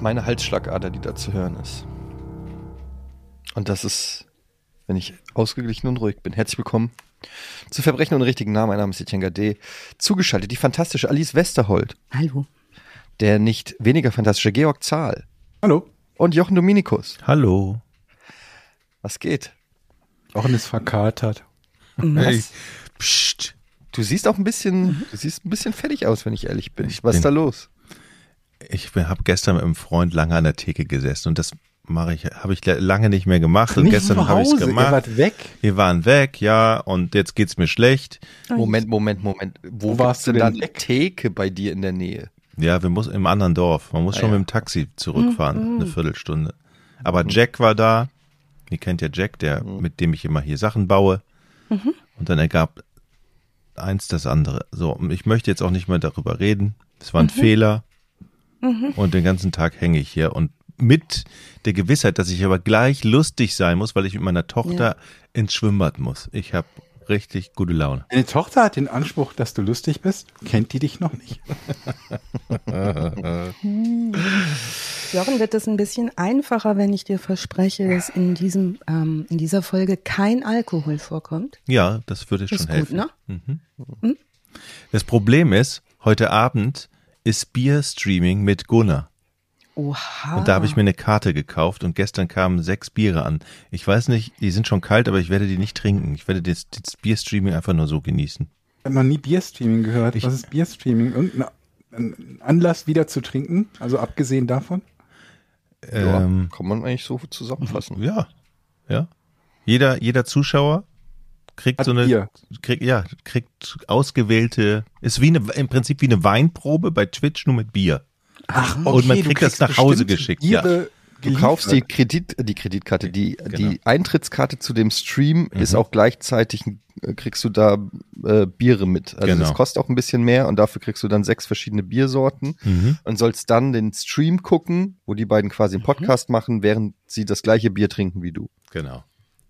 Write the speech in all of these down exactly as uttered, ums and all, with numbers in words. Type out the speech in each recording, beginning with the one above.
ist meine Halsschlagader, die da zu hören ist. Und das ist, wenn ich ausgeglichen und ruhig bin. Herzlich willkommen zu Verbrechen ohne richtigen Namen. Mein Name ist Etienne Gade. Zugeschaltet die fantastische Alice Westerholt. Hallo. Der nicht weniger fantastische Georg Zahl. Hallo. Und Jochen Dominikus. Hallo. Was geht? Jochen ist verkatert. Hey. Psst. Du siehst auch ein bisschen, mhm. du siehst ein bisschen fertig aus, wenn ich ehrlich bin. Ich Was bin, ist da los? Ich habe gestern mit einem Freund lange an der Theke gesessen und das mache ich, habe ich lange nicht mehr gemacht. Und nicht gestern habe ich es gemacht. Ihr wart weg? Wir waren weg, ja, und jetzt geht's mir schlecht. Moment, Moment, Moment. Wo, Wo warst du denn? Da eine Theke bei dir in der Nähe? Ja, wir müssen im anderen Dorf. Man muss ah, schon ja. mit dem Taxi zurückfahren, mhm. eine Viertelstunde. Aber Jack war da. Ihr kennt ja Jack, der, mhm. mit dem ich immer hier Sachen baue. Mhm. Und dann ergab eins das andere. So, ich möchte jetzt auch nicht mehr darüber reden. Es war ein mhm. Fehler. Mhm. Und den ganzen Tag hänge ich hier. Und mit der Gewissheit, dass ich aber gleich lustig sein muss, weil ich mit meiner Tochter ja. ins Schwimmbad muss. Ich habe richtig gute Laune. Deine Tochter hat den Anspruch, dass du lustig bist. Kennt die dich noch nicht? Jochen, wird es ein bisschen einfacher, wenn ich dir verspreche, dass in diesem ähm, in dieser Folge kein Alkohol vorkommt? Ja, das würde schon ist helfen. Gut, ne? Mhm. Mhm. Das Problem ist, heute Abend ist Bierstreaming mit Gunnar. Oha. Und da habe ich mir eine Karte gekauft und gestern kamen sechs Biere an. Ich weiß nicht, die sind schon kalt, aber ich werde die nicht trinken. Ich werde das, das Bierstreaming einfach nur so genießen. Ich habe noch nie Bierstreaming gehört. Ich, Was ist Bierstreaming? Irgendein Anlass wieder zu trinken? Also abgesehen davon? Ähm, ja, kann man eigentlich so zusammenfassen. Ja, ja. Jeder, jeder Zuschauer kriegt Hat so eine, Bier. kriegt, ja, kriegt ausgewählte, ist wie eine, im Prinzip wie eine Weinprobe bei Twitch, nur mit Bier. Ach, okay, und man kriegt das nach Hause geschickt. Ja. Du kaufst die Kredit, die Kreditkarte, die, genau. die Eintrittskarte zu dem Stream mhm. ist auch gleichzeitig, kriegst du da äh, Biere mit. Also genau. das kostet auch ein bisschen mehr und dafür kriegst du dann sechs verschiedene Biersorten mhm. und sollst dann den Stream gucken, wo die beiden quasi einen Podcast mhm. machen, während sie das gleiche Bier trinken wie du. Genau.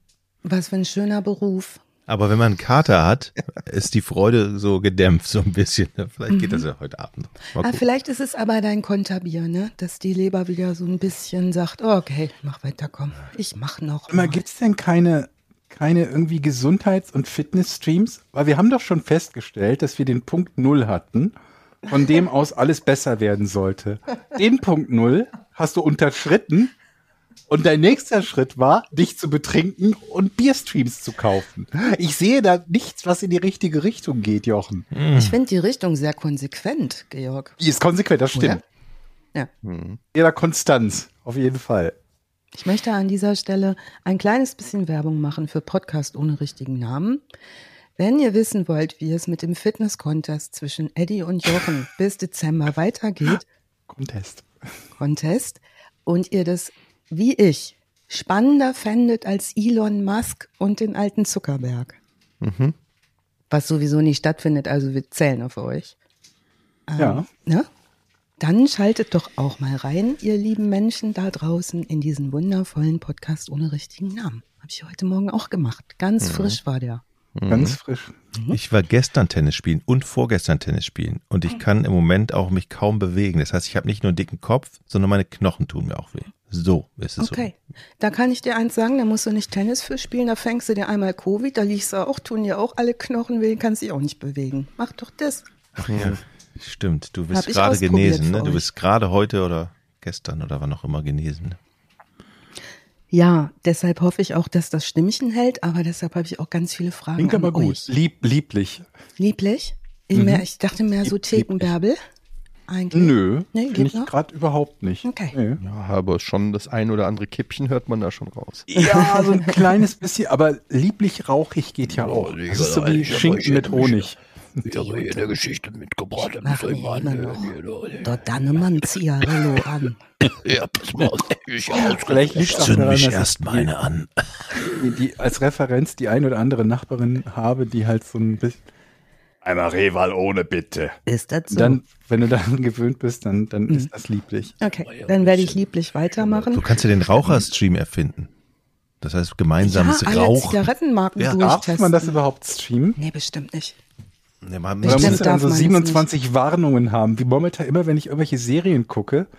Was für ein schöner Beruf. Aber wenn man einen Kater hat, ist die Freude so gedämpft, so ein bisschen. Vielleicht geht das ja heute Abend. Ah, vielleicht ist es aber dein Konterbier, ne? Dass die Leber wieder so ein bisschen sagt, oh, okay, mach weiter, komm, ich mach noch mal. Gibt es denn keine, keine irgendwie Gesundheits- und Fitness-Streams? Weil wir haben doch schon festgestellt, dass wir den Punkt Null hatten, von dem aus alles besser werden sollte. Den Punkt Null hast du unterschritten. Und dein nächster Schritt war, dich zu betrinken und Bierstreams zu kaufen. Ich sehe da nichts, was in die richtige Richtung geht, Jochen. Ich finde die Richtung sehr konsequent, Georg. Die ist konsequent, das stimmt. Ja. Mhm. Jeder Konstanz, auf jeden Fall. Ich möchte an dieser Stelle ein kleines bisschen Werbung machen für Podcast ohne richtigen Namen. Wenn ihr wissen wollt, wie es mit dem Fitness-Contest zwischen Eddie und Jochen bis Dezember weitergeht. Contest. Contest. Und ihr das wie ich, spannender fändet als Elon Musk und den alten Zuckerberg. Mhm. Was sowieso nicht stattfindet, also wir zählen auf euch. Ähm, ja. Ne? Dann schaltet doch auch mal rein, ihr lieben Menschen da draußen, in diesen wundervollen Podcast ohne richtigen Namen. Habe ich heute Morgen auch gemacht. Ganz mhm. frisch war der. Mhm. Ganz frisch. Mhm. Ich war gestern Tennis spielen und vorgestern Tennis spielen. Und ich kann im Moment auch mich kaum bewegen. Das heißt, ich habe nicht nur einen dicken Kopf, sondern meine Knochen tun mir auch weh. So ist es okay. so. Da kann ich dir eins sagen, da musst du nicht Tennis für spielen, da fängst du dir einmal Covid, da liegst du auch, tun dir auch alle Knochen weh, kannst dich auch nicht bewegen. Mach doch das. Ach ja, stimmt. Du bist gerade genesen, ne? Du bist gerade heute oder gestern oder wann auch immer genesen. Ja, deshalb hoffe ich auch, dass das Stimmchen hält, aber deshalb habe ich auch ganz viele Fragen Klingt an aber gut. euch. Lieb, lieblich. Lieblich? Ich, mhm. mehr, ich dachte mehr so Thekenbärbel. Eigentlich? Nö, nee, finde ich gerade überhaupt nicht. Okay. Nee. Ja, aber schon das ein oder andere Kippchen hört man da schon raus. Ja, so ein kleines bisschen, aber lieblich rauchig geht ja auch. Das ist so wie Schinken mit Honig. Ich habe hier eine Geschichte mitgebracht. Mach mir immer noch. Dort Dannemann Zigarillo an. Ja, pass mal auf. Vielleicht liegt es Zünd daran, mich dass erst ich meine an. Die, die als Referenz die ein oder andere Nachbarin habe, die halt so ein bisschen einmal Rehwal ohne bitte. Ist das so? Dann, wenn du daran gewöhnt bist, dann, dann mhm. ist das lieblich. Okay, dann werde ich lieblich weitermachen. Du kannst ja den Raucherstream erfinden. Das heißt gemeinsames ja, alle Rauchen. Zigarettenmarken ja, durchtesten. Darf man das überhaupt streamen? Nee, bestimmt nicht. Nee, man Oder Stimmt, muss du dann so darf man siebenundzwanzig Warnungen haben, wie momentan immer, wenn ich irgendwelche Serien gucke,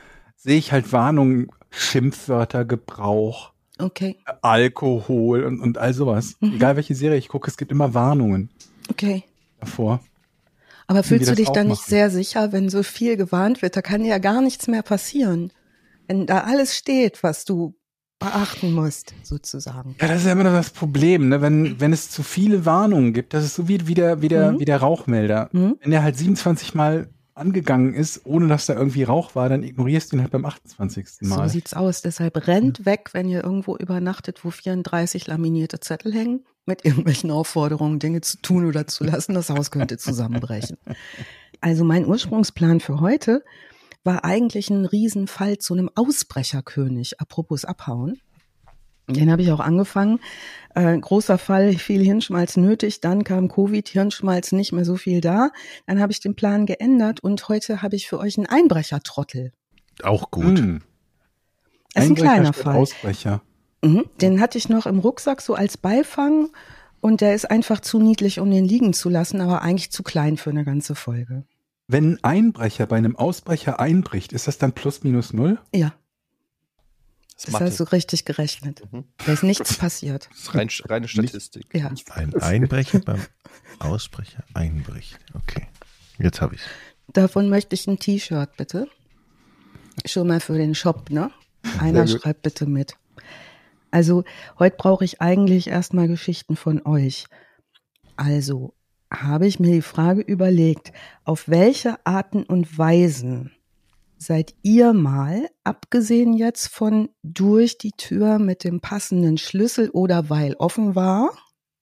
sehe ich halt Warnungen, Schimpfwörtergebrauch, Okay, Alkohol und, und all sowas. Mhm. Egal welche Serie ich gucke, es gibt immer Warnungen okay. davor. Aber fühlst die du das dich auch dann nicht machen. sehr sicher, wenn so viel gewarnt wird? Da kann ja gar nichts mehr passieren. Wenn da alles steht, was du beachten musst, sozusagen. Ja, das ist ja immer noch das Problem, ne? Wenn, wenn es zu viele Warnungen gibt, das ist so wie, wie, der, wie, der, Mhm. wie der Rauchmelder. Mhm. Wenn der halt siebenundzwanzig Mal angegangen ist, ohne dass da irgendwie Rauch war, dann ignorierst du ihn halt beim achtundzwanzigsten So Mal. sieht's aus. Deshalb rennt weg, wenn ihr irgendwo übernachtet, wo vierunddreißig laminierte Zettel hängen, mit irgendwelchen Aufforderungen, Dinge zu tun oder zu lassen. Das Haus könnte zusammenbrechen. Also mein Ursprungsplan für heute war eigentlich ein Riesenfall zu einem Ausbrecherkönig. Apropos abhauen. Den habe ich auch angefangen. Äh, großer Fall, viel Hirnschmalz nötig. Dann kam Covid, Hirnschmalz nicht mehr so viel da. Dann habe ich den Plan geändert und heute habe ich für euch einen Einbrechertrottel. Auch gut. Hm. Das ist ein Einbrecher kleiner statt Fall. Ausbrecher. Mhm. Den hatte ich noch im Rucksack so als Beifang und der ist einfach zu niedlich, um den liegen zu lassen, aber eigentlich zu klein für eine ganze Folge. Wenn ein Einbrecher bei einem Ausbrecher einbricht, ist das dann plus minus null? Ja, Das, das Mathe. hast du richtig gerechnet. Mhm. Da ist nichts passiert. Das ist rein, reine Statistik. Ja. Ein Einbrecher beim Ausbrecher einbricht. Okay, jetzt habe ich Davon möchte ich ein T-Shirt, bitte. Schon mal für den Shop, ne? Einer Sehr gut. schreibt bitte mit. Also, heute brauche ich eigentlich erstmal Geschichten von euch. Also, habe ich mir die Frage überlegt, auf welche Arten und Weisen seid ihr mal, abgesehen jetzt von durch die Tür mit dem passenden Schlüssel oder weil offen war,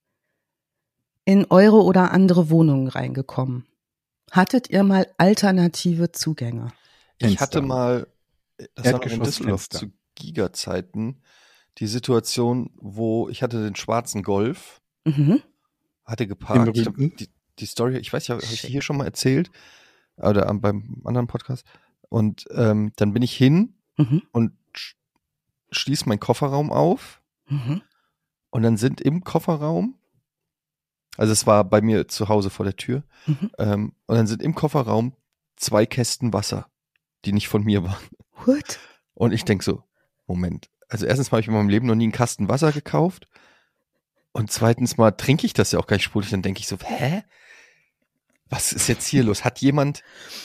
in eure oder andere Wohnungen reingekommen? Hattet ihr mal alternative Zugänge? Ich Fenster. hatte mal, das war noch in Düsseldorf Erdgeschossfenster. zu Giga-Zeiten, die Situation, wo ich hatte den schwarzen Golf, Mhm. hatte geparkt. Ich hab berühmten? die, die Story, ich weiß ja, habe ich Schick. die hier schon mal erzählt? Oder am- beim anderen Podcast. Und ähm, dann bin ich hin Mhm. und sch schließe meinen Kofferraum auf. Mhm. Und dann sind im Kofferraum, also es war bei mir zu Hause vor der Tür, Mhm. ähm, und dann sind im Kofferraum zwei Kästen Wasser, die nicht von mir waren. What? Und ich denk so, Moment, also erstens mal habe ich in meinem Leben noch nie einen Kasten Wasser gekauft und zweitens mal trinke ich das ja auch gar nicht sprudelnd. Dann denke ich so, hä? Was ist jetzt hier los? Hat jemand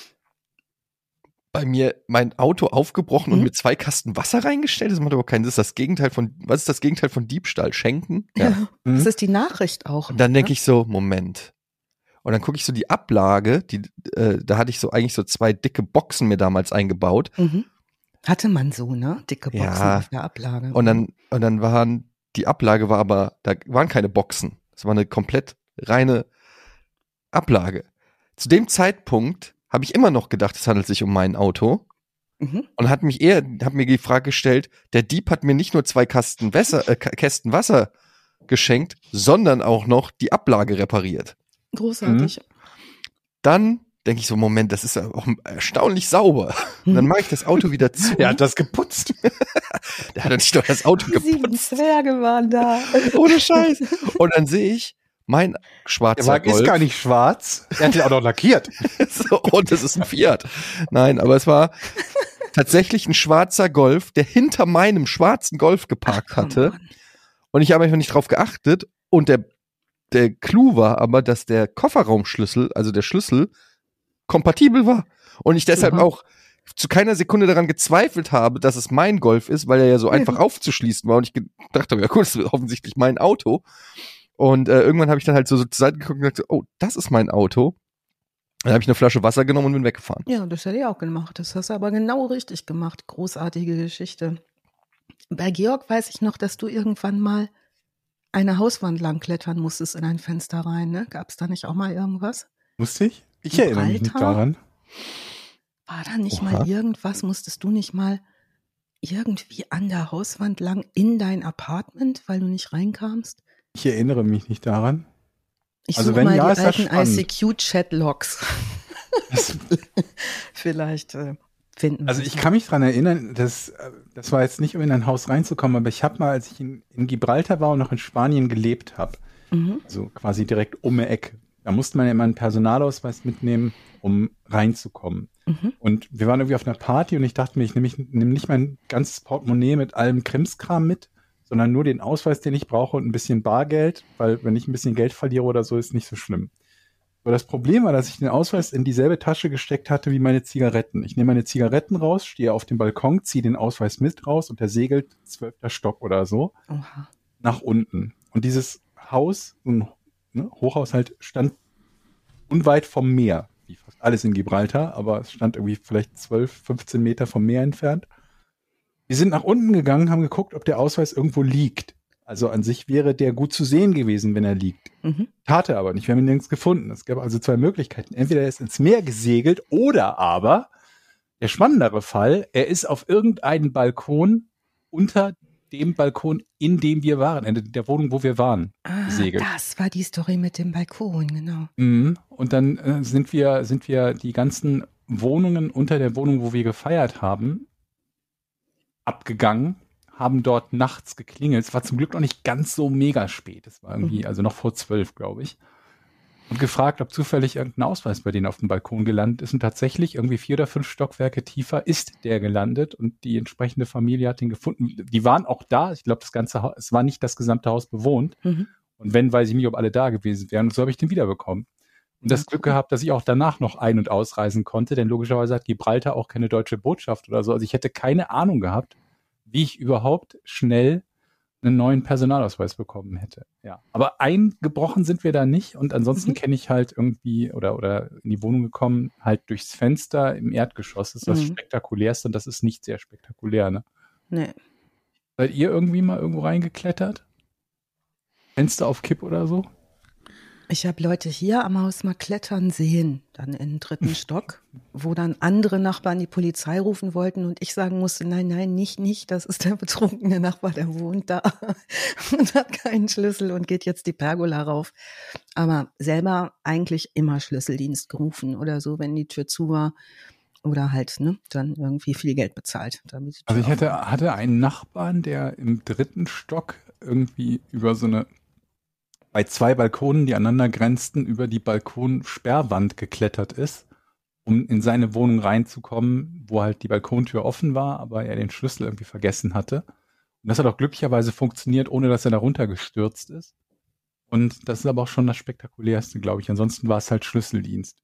bei mir mein Auto aufgebrochen und Mhm. mir zwei Kasten Wasser reingestellt? Das macht aber keinen Sinn. Das ist das Gegenteil von, was ist das Gegenteil von Diebstahl? Schenken? Ja. Mhm. Das ist die Nachricht auch. Und dann denke ich so, Moment. Und dann gucke ich so die Ablage, die, äh, da hatte ich so eigentlich so zwei dicke Boxen mir damals eingebaut. Mhm. Hatte man so, ne? Dicke Boxen Ja. auf der Ablage. Und dann, und dann waren, die Ablage war aber, da waren keine Boxen. Das war eine komplett reine Ablage. Zu dem Zeitpunkt habe ich immer noch gedacht, es handelt sich um mein Auto Mhm. und hat mich eher, hat mir die Frage gestellt, der Dieb hat mir nicht nur zwei Kasten Wasser, äh, Kästen Wasser geschenkt, sondern auch noch die Ablage repariert. Großartig. Dann denke ich so, Moment, das ist ja auch erstaunlich sauber. Und dann mache ich das Auto wieder zu. Er hat das geputzt. Der hat doch nicht nur das Auto Sieben geputzt. Zwerge waren da. Ohne Scheiß. Und dann sehe ich mein Der schwarzer Wagen Golf. ist gar nicht schwarz. Er hat ihn auch noch lackiert. So, und es ist ein Fiat. Nein, aber es war tatsächlich ein schwarzer Golf, der hinter meinem schwarzen Golf geparkt Ach, komm, hatte. Mann. Und ich habe einfach nicht drauf geachtet. Und der, der Clou war aber, dass der Kofferraumschlüssel, also der Schlüssel, kompatibel war. Und ich deshalb Super. auch zu keiner Sekunde daran gezweifelt habe, dass es mein Golf ist, weil er ja so einfach aufzuschließen war. Und ich gedacht habe, ja gut, das ist offensichtlich mein Auto. Und äh, irgendwann habe ich dann halt so, so zur Seite geguckt und gesagt, oh, das ist mein Auto. Dann habe ich eine Flasche Wasser genommen und bin weggefahren. Ja, das hätte ich auch gemacht. Das hast du aber genau richtig gemacht. Großartige Geschichte. Bei Georg weiß ich noch, dass du irgendwann mal eine Hauswand lang klettern musstest in ein Fenster rein. Ne? Gab es da nicht auch mal irgendwas? Musste ich? Ich erinnere mich nicht Alter? daran. War da nicht Oha. mal irgendwas? Musstest du nicht mal irgendwie an der Hauswand lang in dein Apartment, weil du nicht reinkamst? Ich erinnere mich nicht daran. Ich Also suche wenn mal ja, die ist das alten I spannend. C Q-Chat-Logs. Vielleicht äh, finden Also wir ich es. kann mich dran erinnern, dass, äh, das war jetzt nicht, um in ein Haus reinzukommen, aber ich habe mal, als ich in, in Gibraltar war und noch in Spanien gelebt habe, Mhm. so quasi direkt um die Ecke Da musste man ja immer einen Personalausweis mitnehmen, um reinzukommen. Mhm. Und wir waren irgendwie auf einer Party und ich dachte mir, ich nehme nehm nicht mein ganzes Portemonnaie mit allem Krimskram mit, sondern nur den Ausweis, den ich brauche und ein bisschen Bargeld, weil wenn ich ein bisschen Geld verliere oder so, ist nicht so schlimm. Aber das Problem war, dass ich den Ausweis in dieselbe Tasche gesteckt hatte wie meine Zigaretten. Ich nehme meine Zigaretten raus, stehe auf dem Balkon, ziehe den Ausweis mit raus und der segelt zwölfter Stock oder so Oha. nach unten. Und dieses Haus, so ein ne, Hochhaus halt, stand unweit vom Meer, wie fast alles in Gibraltar, aber es stand irgendwie vielleicht zwölf, fünfzehn Meter vom Meer entfernt. Wir sind nach unten gegangen, haben geguckt, ob der Ausweis irgendwo liegt. Also an sich wäre der gut zu sehen gewesen, wenn er liegt. Mhm. Tat er aber nicht. Wir haben ihn nirgends gefunden. Es gab also zwei Möglichkeiten. Entweder er ist ins Meer gesegelt oder aber, der spannendere Fall, er ist auf irgendeinen Balkon unter dem Balkon, in dem wir waren, in der Wohnung, wo wir waren, ah, gesegelt. Das war die Story mit dem Balkon, genau. Mhm. Und dann äh, sind wir, sind wir die ganzen Wohnungen unter der Wohnung, wo wir gefeiert haben, abgegangen, haben dort nachts geklingelt. Es war zum Glück noch nicht ganz so mega spät. Es war irgendwie, mhm. also noch vor zwölf, glaube ich. Und gefragt, ob zufällig irgendein Ausweis bei denen auf dem Balkon gelandet ist. Und tatsächlich irgendwie vier oder fünf Stockwerke tiefer ist der gelandet. Und die entsprechende Familie hat ihn gefunden. Die waren auch da. Ich glaube, das ganze Haus, es war nicht das gesamte Haus bewohnt. Mhm. Und wenn, weiß ich nicht, ob alle da gewesen wären. Und so habe ich den wiederbekommen. Und das Glück gehabt, dass ich auch danach noch ein- und ausreisen konnte. Denn logischerweise hat Gibraltar auch keine deutsche Botschaft oder so. Also ich hätte keine Ahnung gehabt, wie ich überhaupt schnell einen neuen Personalausweis bekommen hätte. Ja, aber eingebrochen sind wir da nicht und ansonsten mhm. kenne ich halt irgendwie oder oder in die Wohnung gekommen, halt durchs Fenster im Erdgeschoss. Das ist das mhm. spektakulärste und das ist nicht sehr spektakulär, ne? Nee. Seid ihr irgendwie mal irgendwo reingeklettert? Fenster auf Kipp oder so? Ich habe Leute hier am Haus mal klettern sehen, dann in den dritten Stock, wo dann andere Nachbarn die Polizei rufen wollten und ich sagen musste, nein, nein, nicht, nicht, das ist der betrunkene Nachbar, der wohnt da und hat keinen Schlüssel und geht jetzt die Pergola rauf. Aber selber eigentlich immer Schlüsseldienst gerufen oder so, wenn die Tür zu war oder halt ne, dann irgendwie viel Geld bezahlt. Damit also ich hatte, hatte einen Nachbarn, der im dritten Stock irgendwie über so eine bei zwei Balkonen, die aneinander grenzten, über die Balkonsperrwand geklettert ist, um in seine Wohnung reinzukommen, wo halt die Balkontür offen war, aber er den Schlüssel irgendwie vergessen hatte. Und das hat auch glücklicherweise funktioniert, ohne dass er da runtergestürzt ist. Und das ist aber auch schon das Spektakulärste, glaube ich. Ansonsten war es halt Schlüsseldienst.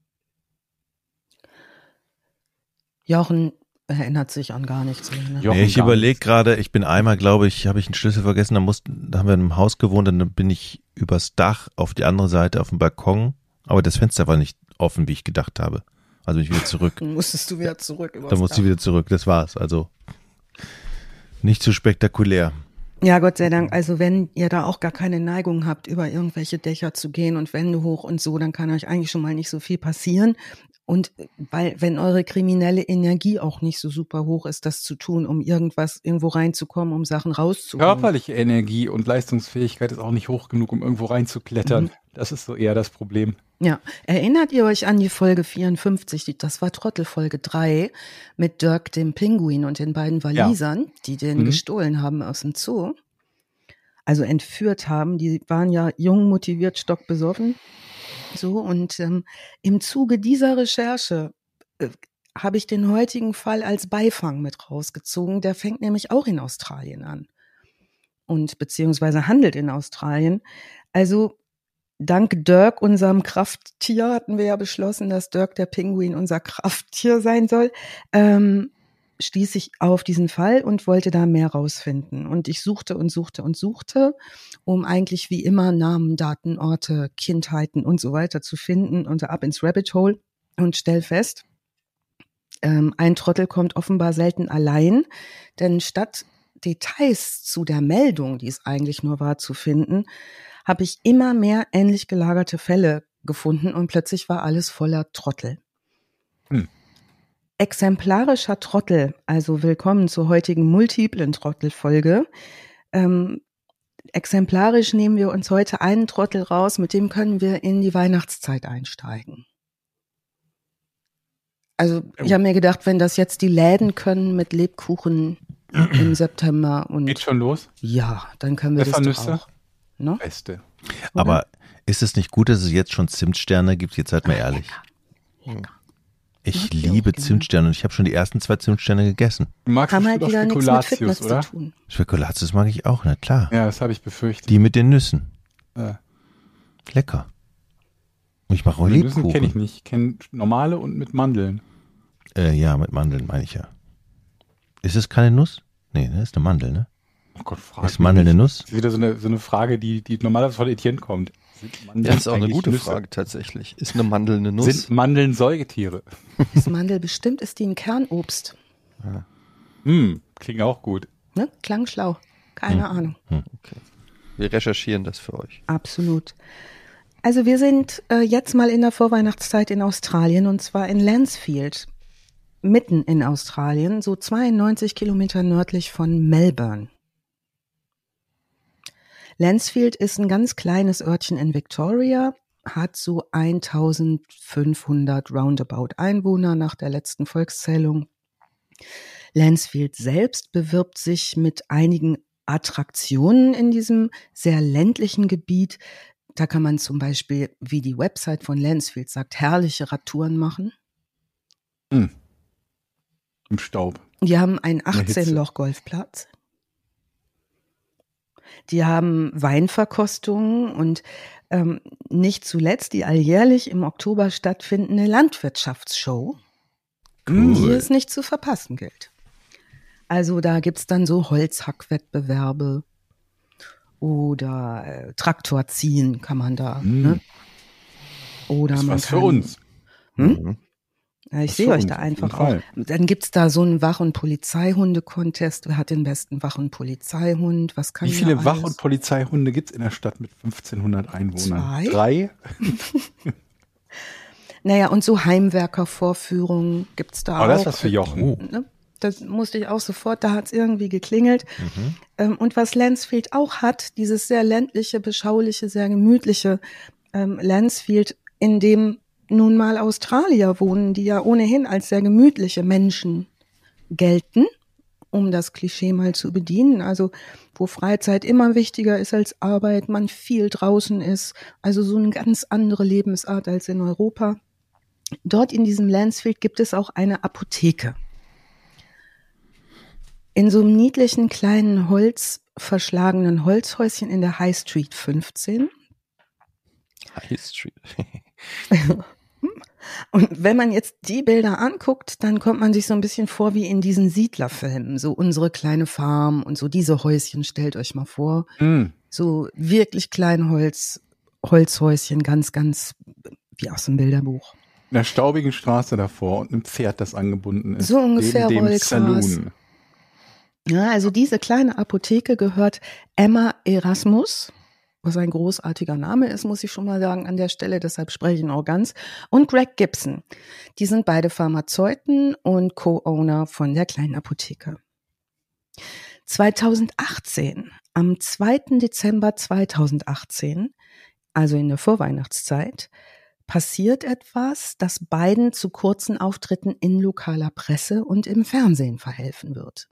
Jochen erinnert sich an gar nichts mehr. Ne? Nee, ich überlege gerade, ich bin einmal, glaube ich, habe ich einen Schlüssel vergessen, da, mussten, da haben wir in einem Haus gewohnt, dann bin ich übers Dach auf die andere Seite auf dem Balkon, aber das Fenster war nicht offen, wie ich gedacht habe. Also bin ich wieder zurück. Dann musstest du wieder zurück. Dann musste ich wieder zurück, das war's. Also nicht so spektakulär. Ja, Gott sei Dank. Also wenn ihr da auch gar keine Neigung habt, über irgendwelche Dächer zu gehen und Wände hoch und so, dann kann euch eigentlich schon mal nicht so viel passieren. Und weil, wenn eure kriminelle Energie auch nicht so super hoch ist, das zu tun, um irgendwas, irgendwo reinzukommen, um Sachen rauszuholen. Körperliche Energie und Leistungsfähigkeit ist auch nicht hoch genug, um irgendwo reinzuklettern. Mhm. Das ist so eher das Problem. Ja. Erinnert ihr euch an die Folge vierundfünfzig? Das war Trottelfolge drei mit Dirk, dem Pinguin und den beiden Walisern, ja. die den mhm. gestohlen haben aus dem Zoo. Also entführt haben. Die waren ja jung, motiviert, stockbesoffen. So, und ähm, im Zuge dieser Recherche äh, habe ich den heutigen Fall als Beifang mit rausgezogen. Der fängt nämlich auch in Australien an und beziehungsweise handelt in Australien. Also dank Dirk, unserem Krafttier, hatten wir ja beschlossen, dass Dirk der Pinguin unser Krafttier sein soll, ähm, stieß ich auf diesen Fall und wollte da mehr rausfinden. Und ich suchte und suchte und suchte, um eigentlich wie immer Namen, Daten, Orte, Kindheiten und so weiter zu finden und ab ins Rabbit Hole und stell fest, ähm, ein Trottel kommt offenbar selten allein, denn statt Details zu der Meldung, die es eigentlich nur war, zu finden, habe ich immer mehr ähnlich gelagerte Fälle gefunden und plötzlich war alles voller Trottel. Hm. Exemplarischer Trottel, also willkommen zur heutigen multiplen Trottelfolge. Ähm, exemplarisch nehmen wir uns heute einen Trottel raus, mit dem können wir in die Weihnachtszeit einsteigen. Also ich habe mir gedacht, wenn das jetzt die Läden können mit Lebkuchen im September und geht schon los? Ja, dann können wir das doch auch. Ne? Beste. Aber Ist es nicht gut, dass es jetzt schon Zimtsterne gibt? Jetzt seid mal ehrlich. Lecker. Lecker. Ich Mag ich liebe auch gerne. Zimtsterne und ich habe schon die ersten zwei Zimtsterne gegessen. Du magst Haben bestimmt halt auch wieder nichts mit Fitness Spekulatius, oder? zu tun. Spekulatius mag ich auch, na klar. Ja, das habe ich befürchtet. Die mit den Nüssen. Ja. Lecker. Und ich mache auch Die Nüsse kenne ich Lebkuchen. nicht. Ich kenne normale und mit Mandeln. Äh, ja, mit Mandeln meine ich ja. Ist es keine Nuss? Nee, ne, ist eine Mandel, ne? Oh Gott, frag Ist mich Mandel nicht. eine Nuss? Das ist wieder so eine, so eine Frage, die, die normalerweise von Etienne kommt. Sind Mandeln Ja, das ist auch eine eigentlich gute Nüsse? Frage tatsächlich. Ist eine Mandel eine Nuss? Sind Mandeln Säugetiere? Das Mandel bestimmt ist die ein Kernobst. Hm, klingt auch gut. Ne? Klang schlau. Keine Ahnung. Wir recherchieren das für euch. Absolut. Also wir sind äh, jetzt mal in der Vorweihnachtszeit in Australien und zwar in Lancefield, mitten in Australien, so zweiundneunzig Kilometer nördlich von Melbourne. Lancefield ist ein ganz kleines Örtchen in Victoria, hat so eintausendfünfhundert roundabout Einwohner nach der letzten Volkszählung. Lancefield selbst bewirbt sich mit einigen Attraktionen in diesem sehr ländlichen Gebiet. Da kann man zum Beispiel, wie die Website von Lancefield sagt, herrliche Radtouren machen. Hm. Im Staub. Die haben einen der Hitze. achtzehn-Loch-Golfplatz. Die haben Weinverkostungen und ähm, nicht zuletzt die alljährlich im Oktober stattfindende Landwirtschaftsshow, die es nicht zu verpassen gilt. Also da gibt's dann so Holzhackwettbewerbe oder äh, Traktorziehen kann man da. Mm. Ne? Oder Das ist man was kann, für uns. Hm? Ja, ich Das sehe für euch uns, da auf einfach jeden auch. Fall. Dann gibt's da so einen Wach- und Polizeihunde-Contest. Wer hat den besten Wach- und Polizeihund? Was kann Wie viele der Wach- alles? und Polizeihunde gibt es in der Stadt mit fünfzehnhundert Einwohnern? Zwei? Drei? Naja, und so Heimwerkervorführungen gibt's da Aber auch. das ist was für Jochen. Oh. Ne? Das musste ich auch sofort, da hat's irgendwie geklingelt. Ähm, und was Lancefield auch hat, dieses sehr ländliche, beschauliche, sehr gemütliche ähm, Lancefield, in dem nun mal Australier wohnen, die ja ohnehin als sehr gemütliche Menschen gelten, um das Klischee mal zu bedienen. Also wo Freizeit immer wichtiger ist als Arbeit, man viel draußen ist, also so eine ganz andere Lebensart als in Europa. Dort in diesem Lancefield gibt es auch eine Apotheke. In so einem niedlichen kleinen Holz verschlagenen Holzhäuschen in der High Street fünfzehn. High Street. Und wenn man jetzt die Bilder anguckt, dann kommt man sich so ein bisschen vor wie in diesen Siedlerfilmen. So unsere kleine Farm und so diese Häuschen, stellt euch mal vor. Hm. So wirklich klein Holz, Holzhäuschen, ganz, ganz wie aus dem Bilderbuch. In der staubigen Straße davor und einem Pferd, das angebunden ist. So ungefähr Neben dem Rollgras. Saloon. Ja, also diese kleine Apotheke gehört Emma Erasmus, was ein großartiger Name ist, muss ich schon mal sagen an der Stelle, deshalb spreche ich ihn auch ganz, und Greg Gibson. Die sind beide Pharmazeuten und Co-Owner von der kleinen Apotheke. zweitausendachtzehn, am zweiten Dezember zweitausendachtzehn, also in der Vorweihnachtszeit, passiert etwas, das beiden zu kurzen Auftritten in lokaler Presse und im Fernsehen verhelfen wird.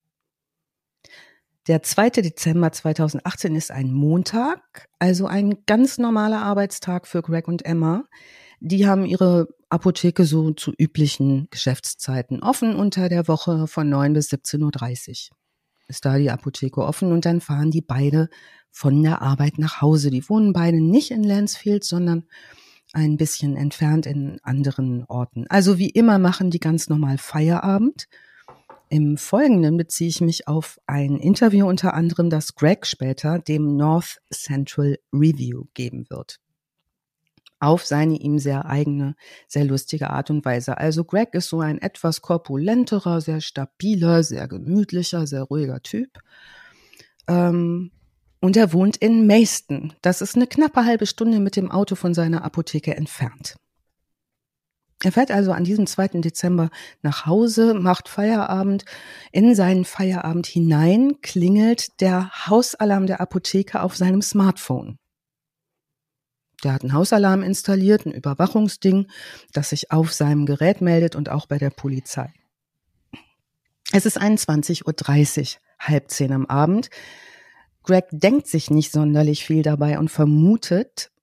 Der zweite Dezember zweitausendachtzehn ist ein Montag, also ein ganz normaler Arbeitstag für Greg und Emma. Die haben ihre Apotheke so zu üblichen Geschäftszeiten offen unter der Woche von neun bis siebzehn Uhr dreißig. Ist da die Apotheke offen und dann fahren die beide von der Arbeit nach Hause. Die wohnen beide nicht in Lancefield, sondern ein bisschen entfernt in anderen Orten. Also wie immer machen die ganz normal Feierabend. Im Folgenden beziehe ich mich auf ein Interview unter anderem, das Greg später dem North Central Review geben wird. Auf seine ihm sehr eigene, sehr lustige Art und Weise. Also Greg ist so ein etwas korpulenterer, sehr stabiler, sehr gemütlicher, sehr ruhiger Typ. Ähm, und er wohnt in Mayston. Das ist eine knappe halbe Stunde mit dem Auto von seiner Apotheke entfernt. Er fährt also an diesem zweiten Dezember nach Hause, macht Feierabend. In seinen Feierabend hinein klingelt der Hausalarm der Apotheke auf seinem Smartphone. Der hat einen Hausalarm installiert, ein Überwachungsding, das sich auf seinem Gerät meldet und auch bei der Polizei. Es ist einundzwanzig Uhr dreißig, halb zehn am Abend. Greg denkt sich nicht sonderlich viel dabei und vermutet,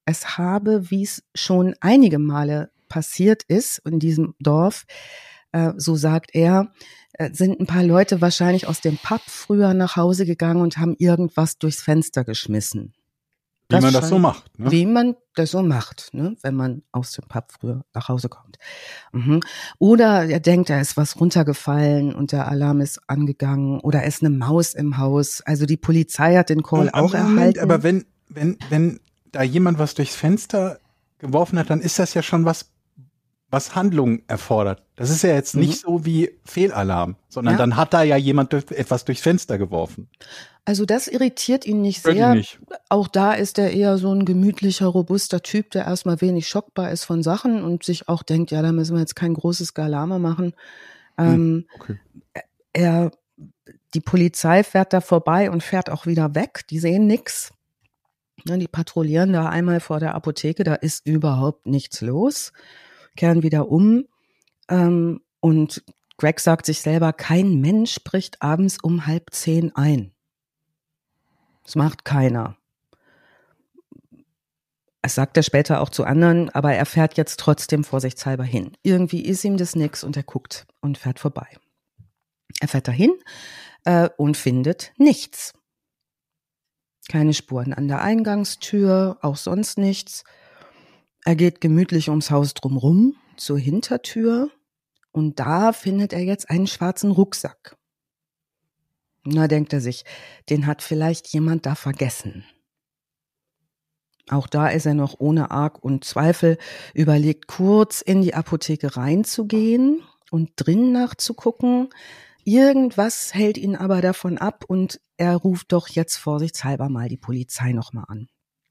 es habe, wie es schon einige Male passiert ist in diesem Dorf, äh, so sagt er, äh, sind ein paar Leute wahrscheinlich aus dem Pub früher nach Hause gegangen und haben irgendwas durchs Fenster geschmissen. Wie man das so macht. Ne? Wie man das so macht, ne? Wenn man aus dem Pub früher nach Hause kommt. Mhm. Oder er denkt, da ist was runtergefallen und der Alarm ist angegangen oder ist eine Maus im Haus. Also die Polizei hat den Call Und, auch Moment, erhalten. Aber wenn, wenn, wenn da jemand was durchs Fenster geworfen hat, dann ist das ja schon was, was Handlungen erfordert. Das ist ja jetzt nicht mhm. so wie Fehlalarm, sondern ja. dann hat da ja jemand durch, etwas durchs Fenster geworfen. Also das irritiert ihn nicht sehr. Nicht. Auch da ist er eher so ein gemütlicher, robuster Typ, der erstmal wenig schockbar ist von Sachen und sich auch denkt, ja, da müssen wir jetzt kein großes Galama machen. Ähm, okay. Er, die Polizei fährt da vorbei und fährt auch wieder weg. Die sehen nix. Ja, die patrouillieren da einmal vor der Apotheke, da ist überhaupt nichts los. Kehren wieder um. Ähm, und Greg sagt sich selber, kein Mensch bricht abends um halb zehn ein. Das macht keiner. Das sagt er später auch zu anderen, aber er fährt jetzt trotzdem vorsichtshalber hin. Irgendwie ist ihm das nix und er guckt und fährt vorbei. Er fährt dahin äh, und findet nichts. Keine Spuren an der Eingangstür, auch sonst nichts. Er geht gemütlich ums Haus drumrum zur Hintertür und da findet er jetzt einen schwarzen Rucksack. Na, denkt er sich, den hat vielleicht jemand da vergessen. Auch da ist er noch ohne Arg und Zweifel, überlegt kurz in die Apotheke reinzugehen und drin nachzugucken. Irgendwas hält ihn aber davon ab und er ruft doch jetzt vorsichtshalber mal die Polizei nochmal an.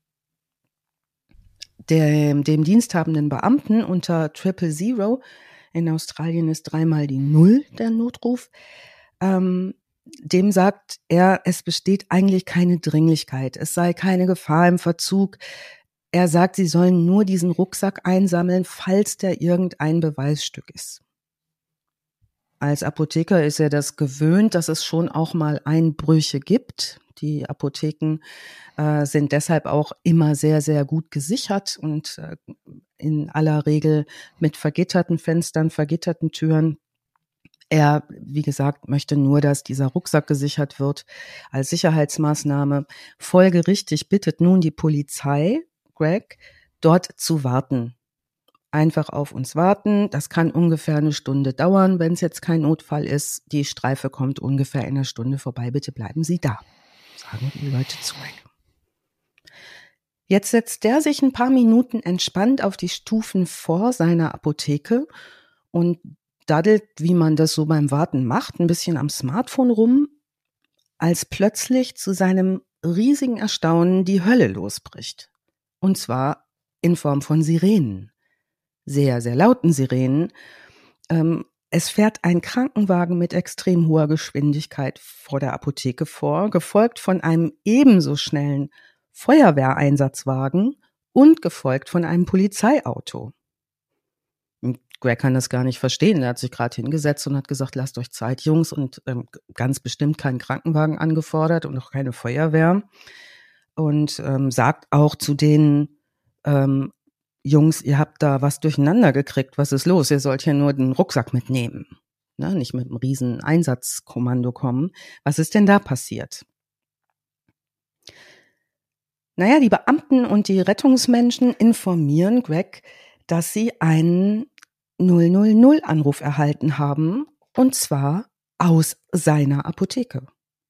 Dem, dem diensthabenden Beamten unter Triple Zero, in Australien ist dreimal die Null der Notruf, ähm, dem sagt er, es besteht eigentlich keine Dringlichkeit, es sei keine Gefahr im Verzug. Er sagt, sie sollen nur diesen Rucksack einsammeln, falls der irgendein Beweisstück ist. Als Apotheker ist er das gewöhnt, dass es schon auch mal Einbrüche gibt. Die Apotheken äh, sind deshalb auch immer sehr, sehr gut gesichert und äh, in aller Regel mit vergitterten Fenstern, vergitterten Türen. Er, wie gesagt, möchte nur, dass dieser Rucksack gesichert wird als Sicherheitsmaßnahme. Folgerichtig bittet nun die Polizei, Greg, dort zu warten. Einfach auf uns warten. Das kann ungefähr eine Stunde dauern, wenn es jetzt kein Notfall ist. Die Streife kommt ungefähr in einer Stunde vorbei. Bitte bleiben Sie da, sagen die Leute zu Greg. Jetzt setzt der sich ein paar Minuten entspannt auf die Stufen vor seiner Apotheke und daddelt, wie man das so beim Warten macht, ein bisschen am Smartphone rum, als plötzlich zu seinem riesigen Erstaunen die Hölle losbricht. Und zwar in Form von Sirenen. Sehr, sehr lauten Sirenen. Ähm, es fährt ein Krankenwagen mit extrem hoher Geschwindigkeit vor der Apotheke vor, gefolgt von einem ebenso schnellen Feuerwehreinsatzwagen und gefolgt von einem Polizeiauto. Greg kann das gar nicht verstehen. Er hat sich gerade hingesetzt und hat gesagt, lasst euch Zeit, Jungs, und ähm, ganz bestimmt keinen Krankenwagen angefordert und auch keine Feuerwehr. Und ähm, sagt auch zu den ähm, Jungs, ihr habt da was durcheinander gekriegt, was ist los? Ihr sollt hier nur den Rucksack mitnehmen, ne? Nicht mit einem riesen Einsatzkommando kommen. Was ist denn da passiert? Naja, die Beamten und die Rettungsmenschen informieren Greg, dass sie einen null null null Anruf erhalten haben, und zwar aus seiner Apotheke.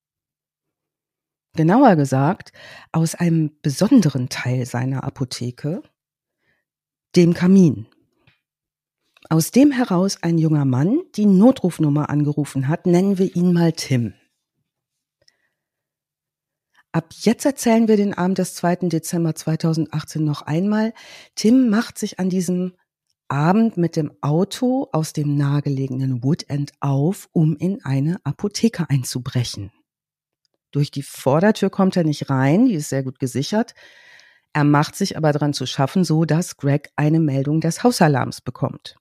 Genauer gesagt, aus einem besonderen Teil seiner Apotheke, dem Kamin. Aus dem heraus ein junger Mann die Notrufnummer angerufen hat, nennen wir ihn mal Tim. Ab jetzt erzählen wir den Abend des zweiten Dezember zweitausendachtzehn noch einmal. Tim macht sich an diesem Abend mit dem Auto aus dem nahegelegenen Woodend auf, um in eine Apotheke einzubrechen. Durch die Vordertür kommt er nicht rein, die ist sehr gut gesichert. Er macht sich aber daran zu schaffen, so dass Greg eine Meldung des Hausalarms bekommt.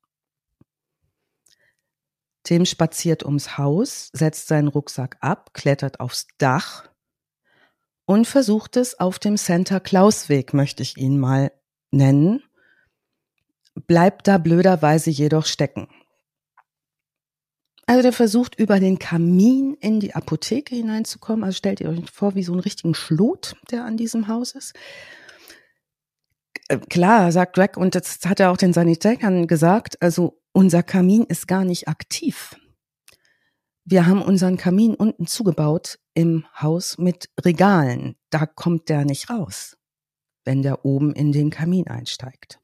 Tim spaziert ums Haus, setzt seinen Rucksack ab, klettert aufs Dach und versucht es auf dem Santa-Claus-Weg, möchte ich ihn mal nennen, bleibt da blöderweise jedoch stecken. Also der versucht über den Kamin in die Apotheke hineinzukommen. Also stellt ihr euch vor, wie so einen richtigen Schlot, der an diesem Haus ist. Klar, sagt Greg, und das hat er auch den Sanitätern gesagt, also unser Kamin ist gar nicht aktiv. Wir haben unseren Kamin unten zugebaut im Haus mit Regalen. Da kommt der nicht raus, wenn der oben in den Kamin einsteigt.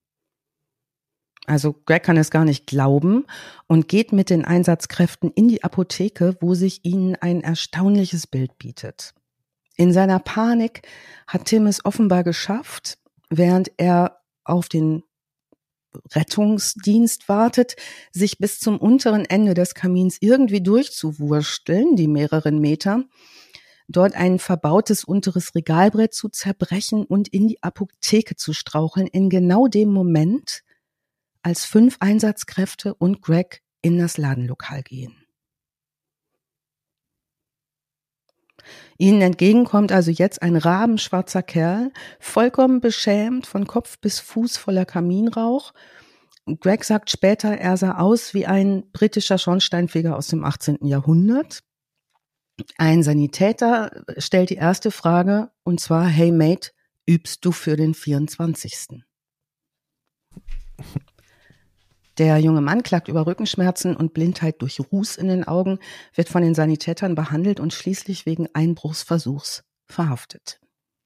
Also Greg kann es gar nicht glauben und geht mit den Einsatzkräften in die Apotheke, wo sich ihnen ein erstaunliches Bild bietet. In seiner Panik hat Tim es offenbar geschafft, während er auf den Rettungsdienst wartet, sich bis zum unteren Ende des Kamins irgendwie durchzuwursteln, die mehreren Meter, dort ein verbautes unteres Regalbrett zu zerbrechen und in die Apotheke zu straucheln, in genau dem Moment, als fünf Einsatzkräfte und Greg in das Ladenlokal gehen. Ihnen entgegenkommt also jetzt ein rabenschwarzer Kerl, vollkommen beschämt, von Kopf bis Fuß voller Kaminrauch. Greg sagt später, er sah aus wie ein britischer Schornsteinfeger aus dem achtzehnten Jahrhundert. Ein Sanitäter stellt die erste Frage, und zwar, hey Mate, übst du für den vierundzwanzigsten? Der junge Mann klagt über Rückenschmerzen und Blindheit durch Ruß in den Augen, wird von den Sanitätern behandelt und schließlich wegen Einbruchsversuchs verhaftet.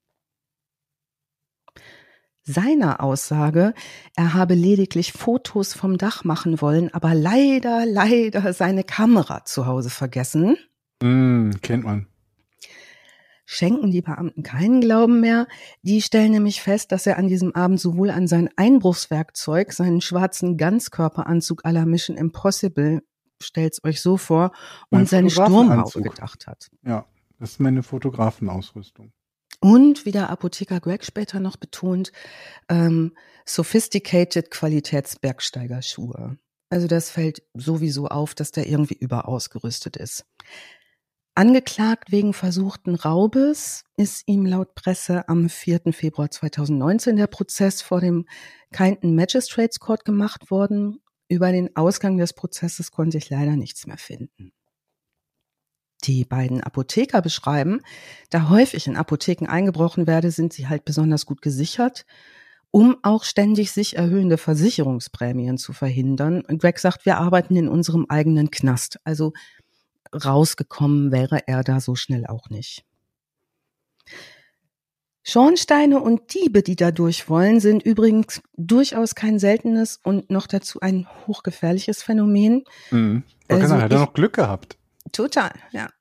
Seiner Aussage, er habe lediglich Fotos vom Dach machen wollen, aber leider, leider seine Kamera zu Hause vergessen. Mm, kennt man. Schenken die Beamten keinen Glauben mehr. Die stellen nämlich fest, dass er an diesem Abend sowohl an sein Einbruchswerkzeug, seinen schwarzen Ganzkörperanzug à la Mission Impossible, stellt's euch so vor, Mein und seine Fotografenanzug. Sturmhaube gedacht hat. Ja, das ist meine Fotografenausrüstung. Und, wie der Apotheker Greg später noch betont, ähm, sophisticated Qualitätsbergsteigerschuhe. Also das fällt sowieso auf, dass der irgendwie überausgerüstet ist. Angeklagt wegen versuchten Raubes ist ihm laut Presse am vierten Februar zweitausendneunzehn der Prozess vor dem Kyneton Magistrates Court gemacht worden. Über den Ausgang des Prozesses konnte ich leider nichts mehr finden. Die beiden Apotheker beschreiben, da häufig in Apotheken eingebrochen werde, sind sie halt besonders gut gesichert, um auch ständig sich erhöhende Versicherungsprämien zu verhindern. Und Greg sagt, wir arbeiten in unserem eigenen Knast. Also rausgekommen wäre er da so schnell auch nicht. Schornsteine und Diebe, die da durch wollen, sind übrigens durchaus kein seltenes und noch dazu ein hochgefährliches Phänomen. Mhm. Also hat er noch Glück gehabt. Total, ja.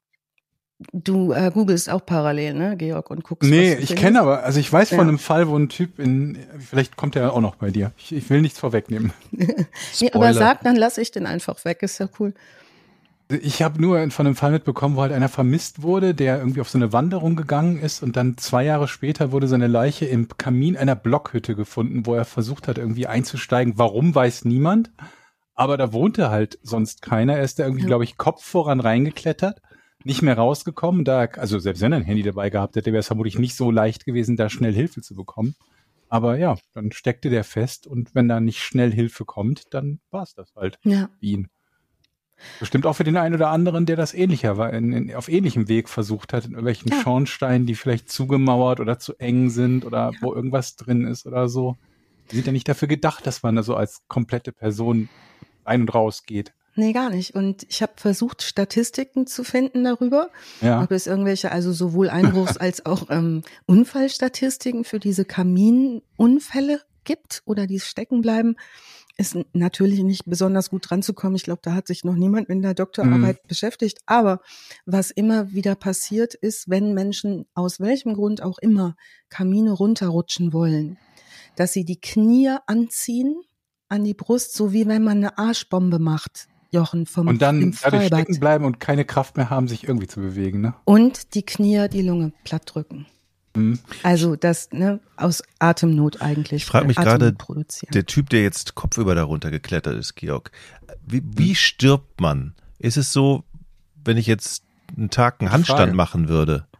Du äh, googelst auch parallel, ne, Georg, und guckst. Nee, was ich kenne aber, also ich weiß ja. von einem Fall, wo ein Typ in, vielleicht kommt er auch noch bei dir. Ich, ich will nichts vorwegnehmen. Nee, aber sag, dann lass ich den einfach weg, ist ja cool. Ich habe nur von einem Fall mitbekommen, wo halt einer vermisst wurde, der irgendwie auf so eine Wanderung gegangen ist und dann zwei Jahre später wurde seine Leiche im Kamin einer Blockhütte gefunden, wo er versucht hat, irgendwie einzusteigen. Warum, weiß niemand. Aber da wohnte halt sonst keiner. Er ist da irgendwie, ja. glaube ich, Kopf voran reingeklettert, nicht mehr rausgekommen. Da, also selbst wenn er ein Handy dabei gehabt hätte, wäre es vermutlich nicht so leicht gewesen, da schnell Hilfe zu bekommen. Aber ja, dann steckte der fest und wenn da nicht schnell Hilfe kommt, dann war es das halt ja. für ihn. Bestimmt auch für den einen oder anderen, der das ähnlicher war, in, in, auf ähnlichem Weg versucht hat, in irgendwelchen ja. Schornsteinen, die vielleicht zugemauert oder zu eng sind oder ja. wo irgendwas drin ist oder so. Die sind ja nicht dafür gedacht, dass man da so als komplette Person ein- und raus geht. Nee, gar nicht. Und ich habe versucht, Statistiken zu finden darüber, ja. ob es irgendwelche, also sowohl Einbruchs- als auch ähm, Unfallstatistiken für diese Kaminunfälle gibt oder die stecken bleiben. Ist natürlich nicht besonders gut dran zu kommen. Ich glaube, da hat sich noch niemand in der Doktorarbeit mhm. beschäftigt. Aber was immer wieder passiert ist, wenn Menschen aus welchem Grund auch immer Kamine runterrutschen wollen, dass sie die Knie anziehen an die Brust, so wie wenn man eine Arschbombe macht, Jochen, vom Und dann im dadurch Freibad. stecken bleiben und keine Kraft mehr haben, sich irgendwie zu bewegen, ne? Und die Knie die Lunge platt drücken. Mhm. Also das, ne, aus Atemnot eigentlich. Ich frage mich gerade, der Typ, der jetzt kopfüber darunter geklettert ist, Georg, wie, wie stirbt man? Ist es so, wenn ich jetzt einen Tag einen Handstand machen würde,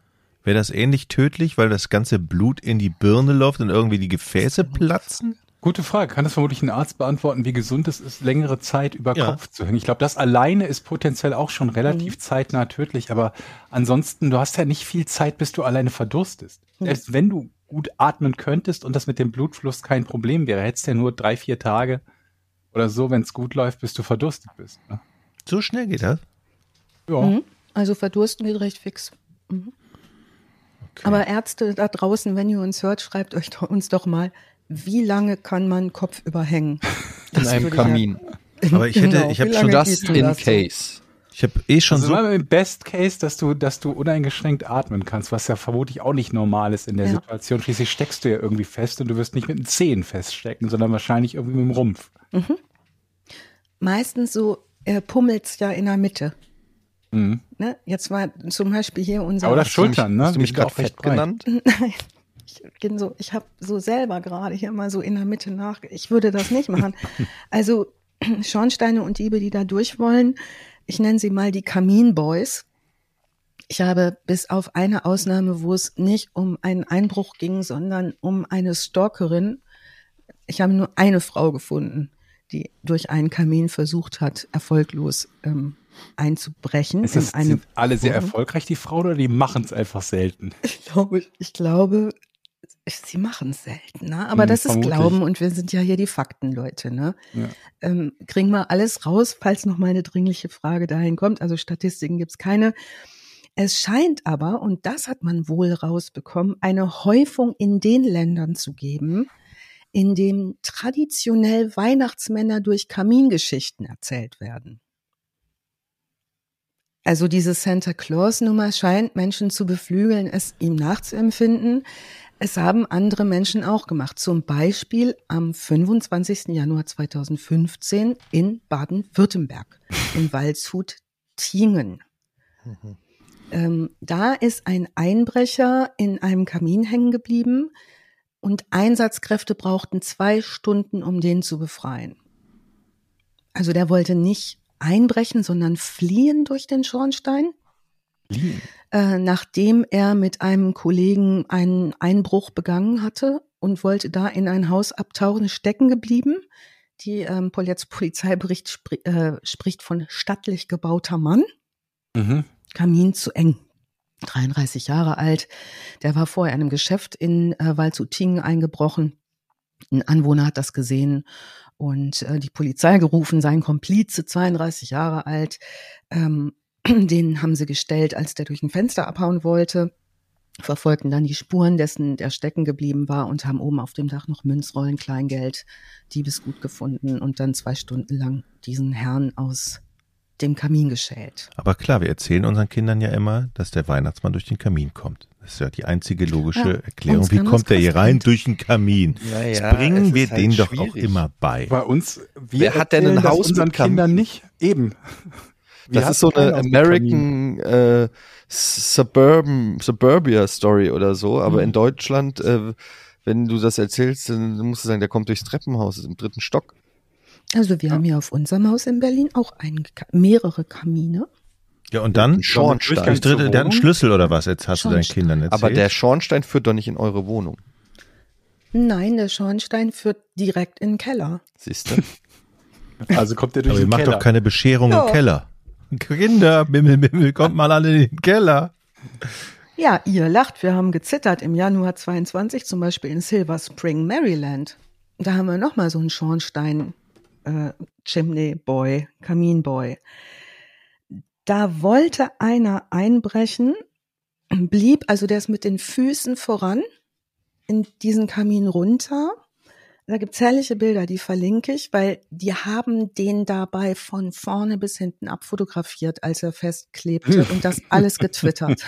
Wäre das ähnlich tödlich, weil das ganze Blut in die Birne läuft und irgendwie die Gefäße platzen? Gute Frage. Kann das vermutlich ein Arzt beantworten, wie gesund es ist, längere Zeit über Ja. Kopf zu hängen? Ich glaube, das alleine ist potenziell auch schon relativ Mhm. zeitnah tödlich. Aber ansonsten, du hast ja nicht viel Zeit, bis du alleine verdurstest. Mhm. Selbst wenn du gut atmen könntest und das mit dem Blutfluss kein Problem wäre, hättest du ja nur drei, vier Tage oder so, wenn es gut läuft, bis du verdurstet bist. Ne? So schnell geht das? Ja. Mhm. Also verdursten geht recht fix. Mhm. Aber Ärzte da draußen, wenn ihr uns hört, schreibt euch doch, uns doch mal, wie lange kann man Kopf überhängen? In einem würde ich ja- Kamin. Aber ich hätte, Genau, ich wie habe lange schon, Just gehst du in das so? case. ich habe eh schon Also so, mal im Best Case, dass du, dass du uneingeschränkt atmen kannst, was ja vermutlich auch nicht normal ist in der Ja. Situation. Schließlich steckst du ja irgendwie fest und du wirst nicht mit den Zehen feststecken, sondern wahrscheinlich irgendwie mit dem Rumpf. Meistens so äh, pummelt's ja in der Mitte. Mhm. Ne? Jetzt war zum Beispiel hier unser... Aber das Hast du mich, Schultern, ne? hast du Die mich sind gerade auch recht fett breit. genannt? Nein, ich bin so, ich habe so selber gerade hier mal so in der Mitte nach. Ich würde das nicht machen. Also Schornsteine und Diebe, die da durch wollen, ich nenne sie mal die Kaminboys. Ich habe bis auf eine Ausnahme, wo es nicht um einen Einbruch ging, sondern um eine Stalkerin. Ich habe nur eine Frau gefunden, die durch einen Kamin versucht hat, erfolglos ähm, einzubrechen. Ist das, in eine sind alle sehr Wohnung. erfolgreich, die Frauen, oder die machen es einfach selten? Ich glaube, ich glaube, sie machen es selten, ne? Aber Hm, das ist vermutlich. Glauben und wir sind ja hier die Faktenleute, ne? Ja. Ähm, kriegen wir alles raus, falls noch mal eine dringliche Frage dahin kommt. Also Statistiken gibt's keine. Es scheint aber, und das hat man wohl rausbekommen, eine Häufung in den Ländern zu geben, in dem traditionell Weihnachtsmänner durch Kamingeschichten erzählt werden. Also diese Santa Claus-Nummer scheint Menschen zu beflügeln, es ihm nachzuempfinden. Es haben andere Menschen auch gemacht. Zum Beispiel am fünfundzwanzigsten Januar zweitausendfünfzehn in Baden-Württemberg, in Waldshut-Tiengen. Mhm. Ähm, da ist ein Einbrecher in einem Kamin hängen geblieben und Einsatzkräfte brauchten zwei Stunden, um den zu befreien. Also der wollte nicht einbrechen, sondern fliehen durch den Schornstein, Liegen. äh, nachdem er mit einem Kollegen einen Einbruch begangen hatte und wollte da in ein Haus abtauchen, ist stecken geblieben. Die ähm, jetzt Polizeibericht spri- äh, spricht von stattlich gebauter Mann. Mhm. Kamin zu eng. dreiunddreißig Jahre alt. Der war vorher in einem Geschäft in äh, Waldshut-Tiengen eingebrochen. Ein Anwohner hat das gesehen und äh, die Polizei gerufen. Sein Komplize, zweiunddreißig Jahre alt, ähm, den haben sie gestellt, als der durch ein Fenster abhauen wollte. Verfolgten dann die Spuren dessen, der stecken geblieben war und haben oben auf dem Dach noch Münzrollen, Kleingeld, Diebesgut gefunden und dann zwei Stunden lang diesen Herrn aus dem Kamin geschält. aber klar, wir erzählen unseren Kindern ja immer, dass der Weihnachtsmann durch den Kamin kommt. Das ist ja die einzige logische Ja, Erklärung. uns Wie kann das kommt der hier rein? Christkind. Durch den Kamin. Ja, das ja, bringen es wir ist halt denen doch auch schwierig. immer bei. Bei uns, wir Wer hat denn ein erzählen das Haus mit unseren Kamin? Kindern nicht? Eben. Wir Das ist so hatten kein eine Haus mit Kamin. American äh, Suburban Suburbia Story oder so, aber Mhm. in Deutschland, äh, wenn du das erzählst, dann musst du sagen, der kommt durchs Treppenhaus, ist im dritten Stock. Also wir haben hier auf unserem Haus in Berlin auch einen, mehrere Kamine. Ja, und dann? Ein Schornstein. Das Durchgang zur dritte, der hat einen Wohnung? Schlüssel oder was? Jetzt hast du deinen Schornstein. Kindern erzählt. Aber der Schornstein führt doch nicht in eure Wohnung. Nein, der Schornstein führt direkt in den Keller. Siehst du? Also kommt der durch Aber ihr den macht Keller. doch keine Bescherung Ja. im Keller. Kinder, Bimmel, Bimmel, kommt mal alle in den Keller. Ja, ihr lacht, wir haben gezittert im Januar zweiundzwanzig, zum Beispiel in Silver Spring, Maryland. Da haben wir nochmal so einen Schornstein, äh, Chimney Boy, Kaminboy. Da wollte einer einbrechen, blieb, also der ist mit den Füßen voran in diesen Kamin runter. Da gibt's herrliche Bilder, die verlinke ich, weil die haben den dabei von vorne bis hinten abfotografiert, als er festklebte und das alles getwittert.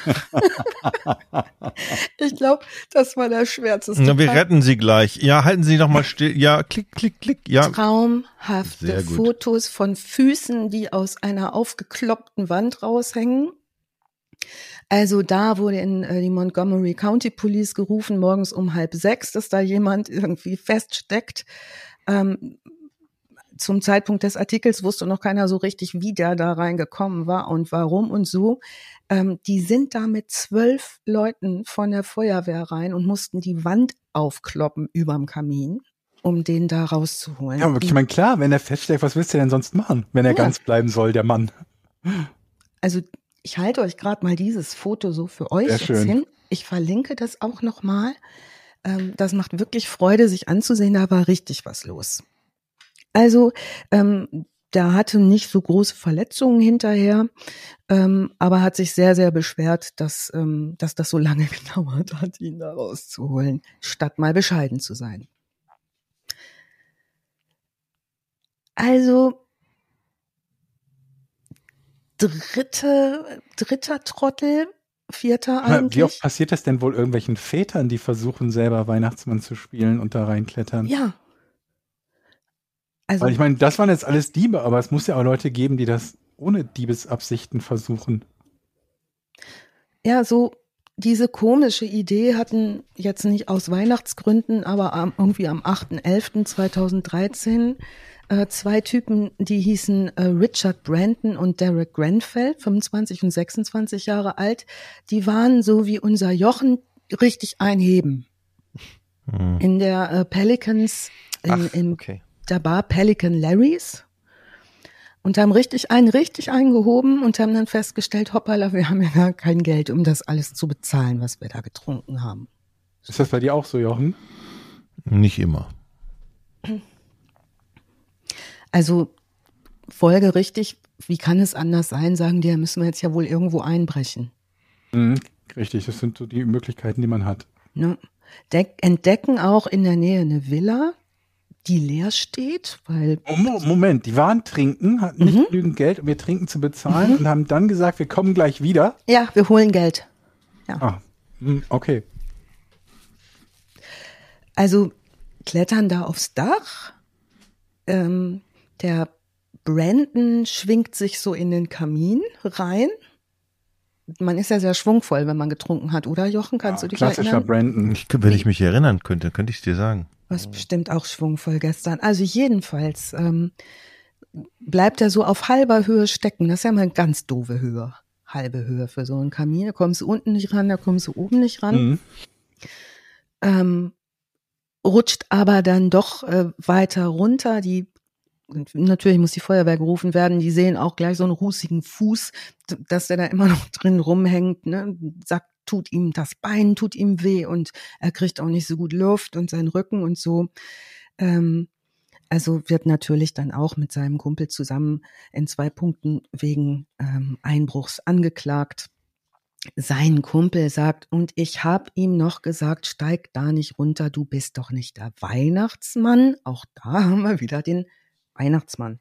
Ich glaube, das war der schwärzeste Na, wir Part. retten sie gleich. Ja, halten Sie noch mal still. Ja, klick, klick, klick. Ja, Traumhafte Sehr gut. Fotos von Füßen, die aus einer aufgekloppten Wand raushängen. Also da wurde in äh, die Montgomery County Police gerufen, morgens um halb sechs, dass da jemand irgendwie feststeckt. Ähm, zum Zeitpunkt des Artikels wusste noch keiner so richtig, wie der da reingekommen war und warum und so. Ähm, die sind da mit zwölf Leuten von der Feuerwehr rein und mussten die Wand aufkloppen überm Kamin, um den da rauszuholen. Ja, wirklich, ich meine, klar, wenn er feststeckt, was willst du denn sonst machen, wenn er ja. ganz bleiben soll, der Mann? Also ich halte euch gerade mal dieses Foto so für euch jetzt hin. Ich verlinke das auch nochmal. Ähm, das macht wirklich Freude, sich anzusehen. Da war richtig was los. Also ähm, der hatte nicht so große Verletzungen hinterher, ähm, aber hat sich sehr, sehr beschwert, dass, ähm, dass das so lange gedauert hat, ihn da rauszuholen, statt mal bescheiden zu sein. Also dritte, dritter Trottel, vierter eigentlich. Wie oft passiert das denn wohl irgendwelchen Vätern, die versuchen, selber Weihnachtsmann zu spielen und da reinklettern? Ja. Also, weil ich meine, das waren jetzt alles Diebe, aber es muss ja auch Leute geben, die das ohne Diebesabsichten versuchen. Ja, so diese komische Idee hatten jetzt nicht aus Weihnachtsgründen, aber am, irgendwie am achter elfter zweitausenddreizehn äh, zwei Typen, die hießen äh, Richard Brandon und Derek Grenfell, fünfundzwanzig und sechsundzwanzig Jahre alt. Die waren so wie unser Jochen richtig einheben. Hm. In der äh, Pelicans, in, Ach, in okay. der Bar Pelican Larry's. Und haben richtig einen richtig eingehoben und haben dann festgestellt, hoppala, wir haben ja gar kein Geld, um das alles zu bezahlen, was wir da getrunken haben. Ist das bei dir auch so, Jochen? Nicht immer. Also folgerichtig, wie kann es anders sein, sagen die, da müssen wir jetzt ja wohl irgendwo einbrechen. Mhm, richtig, das sind so die Möglichkeiten, die man hat. Ne? Deck, entdecken auch in der Nähe eine Villa, die leer steht, weil... Oh, Moment, die waren trinken, hatten nicht mhm. genügend Geld, um ihr Trinken zu bezahlen mhm. und haben dann gesagt, wir kommen gleich wieder. Ja, wir holen Geld. Ja. Ah, okay. Also klettern da aufs Dach. Ähm, der Brandon schwingt sich so in den Kamin rein. Man ist ja sehr schwungvoll, wenn man getrunken hat, oder Jochen? Kannst ja, du dich klassischer erinnern? Brandon. Ich, wenn ich mich erinnern könnte, könnte ich es dir sagen. Was bestimmt auch schwungvoll gestern. Also jedenfalls ähm, bleibt er so auf halber Höhe stecken. Das ist ja mal eine ganz doofe Höhe. Halbe Höhe für so einen Kamin. Da kommst du unten nicht ran, da kommst du oben nicht ran. Mhm. Ähm, rutscht aber dann doch äh, weiter runter. Die Natürlich muss die Feuerwehr gerufen werden. Die sehen auch gleich so einen rußigen Fuß, dass der da immer noch drin rumhängt. Ne? Sagt, tut ihm das Bein, tut ihm weh und er kriegt auch nicht so gut Luft und seinen Rücken und so. Ähm, also wird natürlich dann auch mit seinem Kumpel zusammen in zwei Punkten wegen ähm, Einbruchs angeklagt. Sein Kumpel sagt, und ich habe ihm noch gesagt, steig da nicht runter, du bist doch nicht der Weihnachtsmann. Auch da haben wir wieder den Weihnachtsmann.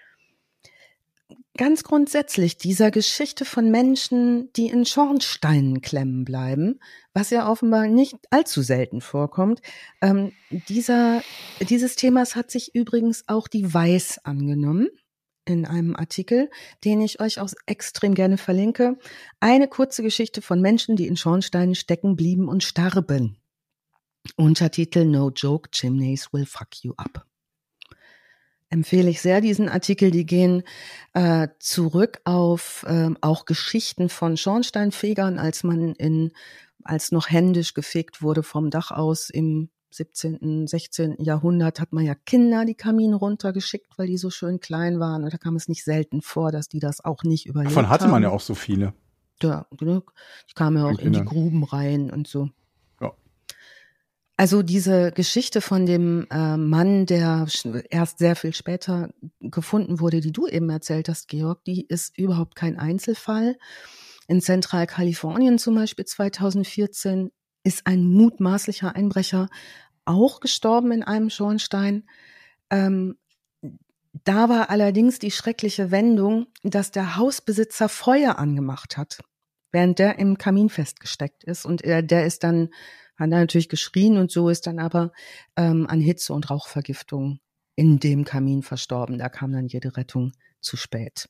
Ganz grundsätzlich dieser Geschichte von Menschen, die in Schornsteinen klemmen bleiben, was ja offenbar nicht allzu selten vorkommt. Ähm, dieser, dieses Themas hat sich übrigens auch die Weiß angenommen in einem Artikel, den ich euch auch extrem gerne verlinke. Eine kurze Geschichte von Menschen, die in Schornsteinen stecken blieben und starben. Untertitel No Joke, Chimneys will fuck you up. Empfehle ich sehr diesen Artikel. Die gehen äh, zurück auf äh, auch Geschichten von Schornsteinfegern, als man in, als noch händisch gefegt wurde vom Dach aus im siebzehnten, sechzehnten Jahrhundert, hat man ja Kinder die Kamine runtergeschickt, weil die so schön klein waren. Und da kam es nicht selten vor, dass die das auch nicht überlebt haben. Davon hatte man ja auch so viele. Ja, genug. Die kamen ja auch in die Gruben rein und so. Ja. Also diese Geschichte von dem äh, Mann, der erst sehr viel später gefunden wurde, die du eben erzählt hast, Georg, die ist überhaupt kein Einzelfall. In Zentralkalifornien zum Beispiel zweitausendvierzehn ist ein mutmaßlicher Einbrecher auch gestorben in einem Schornstein. Ähm, da war allerdings die schreckliche Wendung, dass der Hausbesitzer Feuer angemacht hat, während der im Kamin festgesteckt ist. Und er, der ist dann hat er natürlich geschrien und so, ist dann aber ähm, an Hitze- und Rauchvergiftung in dem Kamin verstorben. Da kam dann jede Rettung zu spät.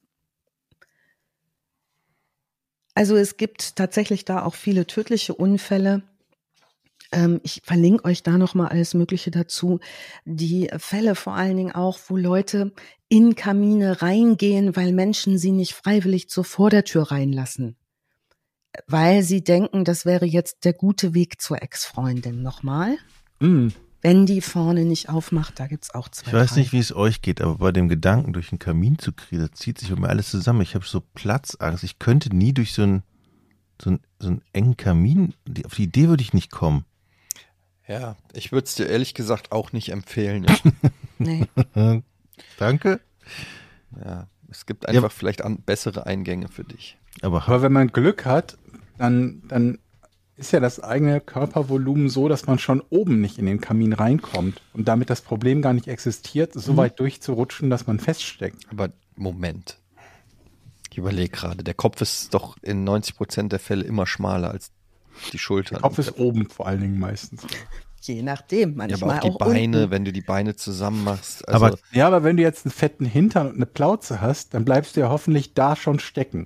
Also es gibt tatsächlich da auch viele tödliche Unfälle. Ähm, ich verlinke euch da nochmal alles Mögliche dazu. Die Fälle vor allen Dingen auch, wo Leute in Kamine reingehen, weil Menschen sie nicht freiwillig zur Vordertür reinlassen. Weil sie denken, das wäre jetzt der gute Weg zur Ex-Freundin. Nochmal. Mhm. Wenn die vorne nicht aufmacht, da gibt's auch zwei. Ich weiß drei. nicht, wie es euch geht, aber bei dem Gedanken, durch den Kamin zu kriegen, da zieht sich bei mir alles zusammen. Ich habe so Platzangst. Ich könnte nie durch so einen so einen, so einen engen Kamin, die, auf die Idee würde ich nicht kommen. Ja, ich würde es dir ehrlich gesagt auch nicht empfehlen. Nee. Danke. Ja, es gibt einfach Ja. vielleicht an, bessere Eingänge für dich. Aber, Aber wenn man Glück hat, dann, dann ist ja das eigene Körpervolumen so, dass man schon oben nicht in den Kamin reinkommt und damit das Problem gar nicht existiert, so Mhm. weit durchzurutschen, dass man feststeckt. Aber Moment. Ich überlege gerade, der Kopf ist doch in neunzig Prozent der Fälle immer schmaler als die Schultern. Der Kopf ist oben vor allen Dingen meistens. Je nachdem, ja, manchmal aber auch die auch Beine, unten. wenn du die Beine zusammen machst. Also, Aber- Ja, aber wenn du jetzt einen fetten Hintern und eine Plauze hast, dann bleibst du ja hoffentlich da schon stecken.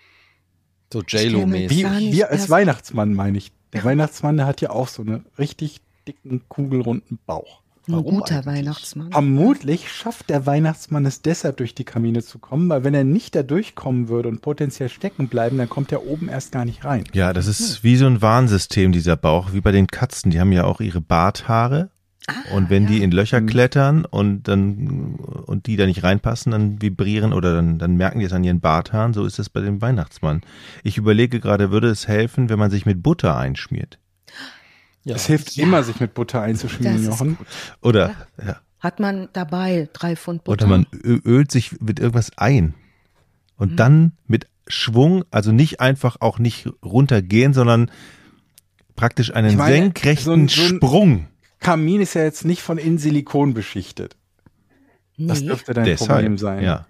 so stell mir J-Lo-mäßig. Wie Gar nicht wir als erst- Weihnachtsmann, meine ich. Der Weihnachtsmann, der hat ja auch so einen richtig dicken, kugelrunden Bauch. Ein Warum guter eigentlich? Weihnachtsmann. Vermutlich schafft der Weihnachtsmann es deshalb, durch die Kamine zu kommen, weil wenn er nicht da durchkommen würde und potenziell stecken bleiben, dann kommt er oben erst gar nicht rein. ja, das ist wie so ein Warnsystem, dieser Bauch, wie bei den Katzen. Die haben ja auch ihre Barthaare. Ah, Und wenn ja. die in Löcher Mhm. klettern und dann und die da nicht reinpassen, dann vibrieren oder dann, dann merken die es an ihren Barthaaren. So ist es bei dem Weihnachtsmann. Ich überlege gerade, würde es helfen, wenn man sich mit Butter einschmiert? Ja. Es hilft Ja. immer, sich mit Butter einzuschmieren, Das ist Jochen. Oder ja. Hat man dabei drei Pfund Butter? Oder man ö- ölt sich mit irgendwas ein. Und Mhm. dann mit Schwung, also nicht einfach auch nicht runtergehen, sondern praktisch einen Ich meine, senkrechten so ein- so ein- Sprung. Kamin ist ja jetzt nicht von innen Silikon beschichtet. Das Nee. dürfte dein Deshalb, Problem sein. ja.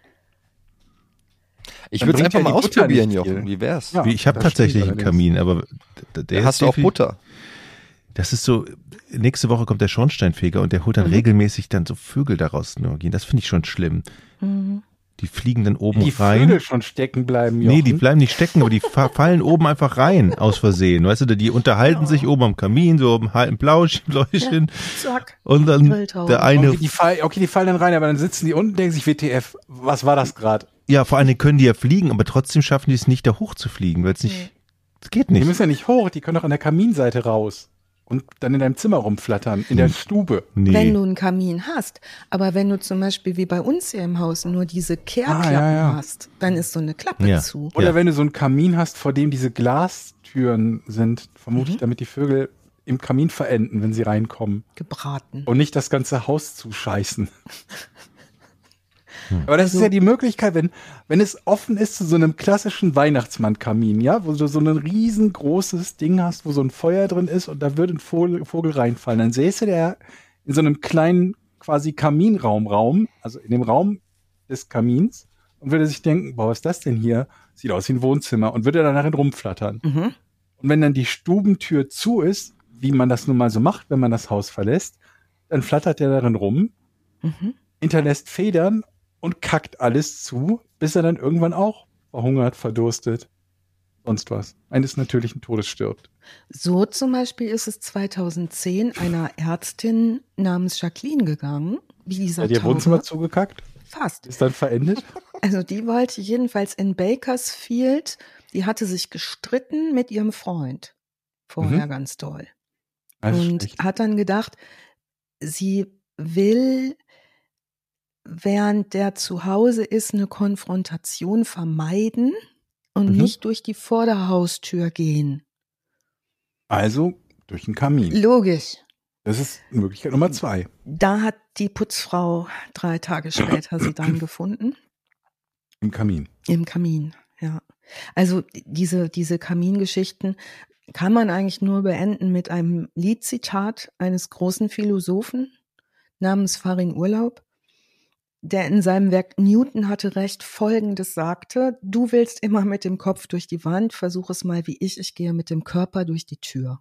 Ich Dann würde es bringt einfach ja mal die Butter ausprobieren, nicht Jochen. viel. Wie wär's? Ja. Wie, ich habe das tatsächlich stimmt einen allerdings. Kamin, aber d- der Da ist hast du auch defini- Butter. Das ist so, nächste Woche kommt der Schornsteinfeger und der holt dann regelmäßig dann so Vögel daraus nur gehen. Das finde ich schon schlimm. Mhm. Die fliegen dann oben Die rein. Vögel schon stecken bleiben, Jochen. Nee, die bleiben nicht stecken, aber die fa- fallen oben einfach rein, aus Versehen. Weißt du, die unterhalten sich oben am Kamin, so um halben Plausch, Pläuschen. Zack. Und dann Grilltauben. der eine, Okay die, fall, okay, die fallen dann rein, aber dann sitzen die unten und denken sich, W T F, was war das gerade? ja, vor allen Dingen können die ja fliegen, aber trotzdem schaffen die es nicht, da hoch zu fliegen, weil es nicht, es geht Die nicht. müssen ja nicht hoch, die können doch an der Kaminseite raus und dann in deinem Zimmer rumflattern, in der Stube. Wenn Nee. du einen Kamin hast. Aber wenn du zum Beispiel wie bei uns hier im Haus nur diese Kehrklappen Ah, ja, ja. hast, dann ist so eine Klappe Ja. zu. Oder Ja. wenn du so einen Kamin hast, vor dem diese Glastüren sind, vermutlich damit die Vögel im Kamin verenden, wenn sie reinkommen. Gebraten. Und nicht das ganze Haus zuscheißen. Aber das Also- ist ja die Möglichkeit, wenn, wenn es offen ist zu so einem klassischen Weihnachtsmann-Kamin, ja, wo du so ein riesengroßes Ding hast, wo so ein Feuer drin ist und da würde ein Vogel, Vogel reinfallen, dann säße der in so einem kleinen quasi Kaminraumraum, also in dem Raum des Kamins und würde sich denken, boah, was ist das denn hier? Sieht aus wie ein Wohnzimmer und würde danach rumflattern. Mhm. Und wenn dann die Stubentür zu ist, wie man das nun mal so macht, wenn man das Haus verlässt, dann flattert er darin rum, Mhm. hinterlässt Federn und kackt alles zu, bis er dann irgendwann auch verhungert, verdurstet, sonst was. Eines natürlichen Todes stirbt. So zum Beispiel ist es zweitausendzehn einer Ärztin namens Jacqueline gegangen, wie dieser Hat ihr Taube. Wohnzimmer zugekackt? Fast. Ist dann verendet? Also die wollte jedenfalls in Bakersfield, die hatte sich gestritten mit ihrem Freund. Vorher Mhm. ganz doll. Das ist Und schlecht. hat dann gedacht, sie will, während der zu Hause ist, eine Konfrontation vermeiden und Mhm. nicht durch die Vorderhaustür gehen. Also durch den Kamin. Logisch. Das ist Möglichkeit Nummer zwei. Da hat die Putzfrau drei Tage später sie dann gefunden. Im Kamin. Im Kamin, ja. Also diese, diese Kamingeschichten kann man eigentlich nur beenden mit einem Liedzitat eines großen Philosophen namens Farin Urlaub, der in seinem Werk Newton hatte recht Folgendes sagte: Du willst immer mit dem Kopf durch die Wand, versuch es mal wie ich, ich gehe mit dem Körper durch die Tür.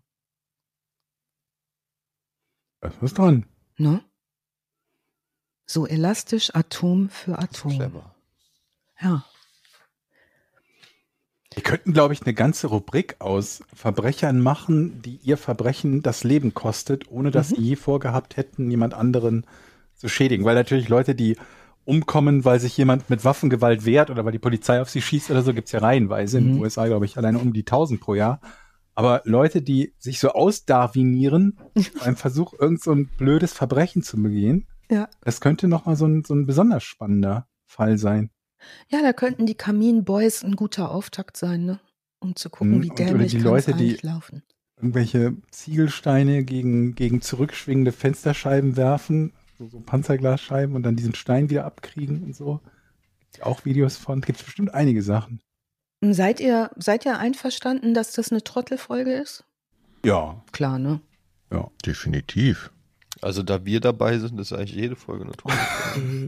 Da ist was dran. Ne? So elastisch Atom für Atom. Clever. Ja. Wir könnten, glaube ich, eine ganze Rubrik aus Verbrechern machen, die ihr Verbrechen das Leben kostet, ohne dass Mhm. sie je vorgehabt hätten, jemand anderen zu schädigen. Weil natürlich Leute, die umkommen, weil sich jemand mit Waffengewalt wehrt oder weil die Polizei auf sie schießt oder so, gibt's ja reihenweise. In den Mhm. U S A, glaube ich, alleine um die tausend pro Jahr. Aber Leute, die sich so ausdarwinieren, beim Versuch, irgend so ein blödes Verbrechen zu begehen, Ja. das könnte nochmal so ein, so ein besonders spannender Fall sein. Ja, da könnten die Kamin Boys ein guter Auftakt sein, ne? Um zu gucken, Mhm. wie Und- oder dämlich die kann Leute, es die- eigentlich laufen. Irgendwelche Ziegelsteine gegen, gegen zurückschwingende Fensterscheiben werfen, so, so Panzerglasscheiben und dann diesen Stein wieder abkriegen und so. Gibt's auch Videos von, gibt's bestimmt einige Sachen. Seid ihr, seid ihr einverstanden, dass das eine Trottelfolge ist? Ja, Klar, ne? ja. Definitiv. Also da wir dabei sind, ist eigentlich jede Folge eine tolle Folge.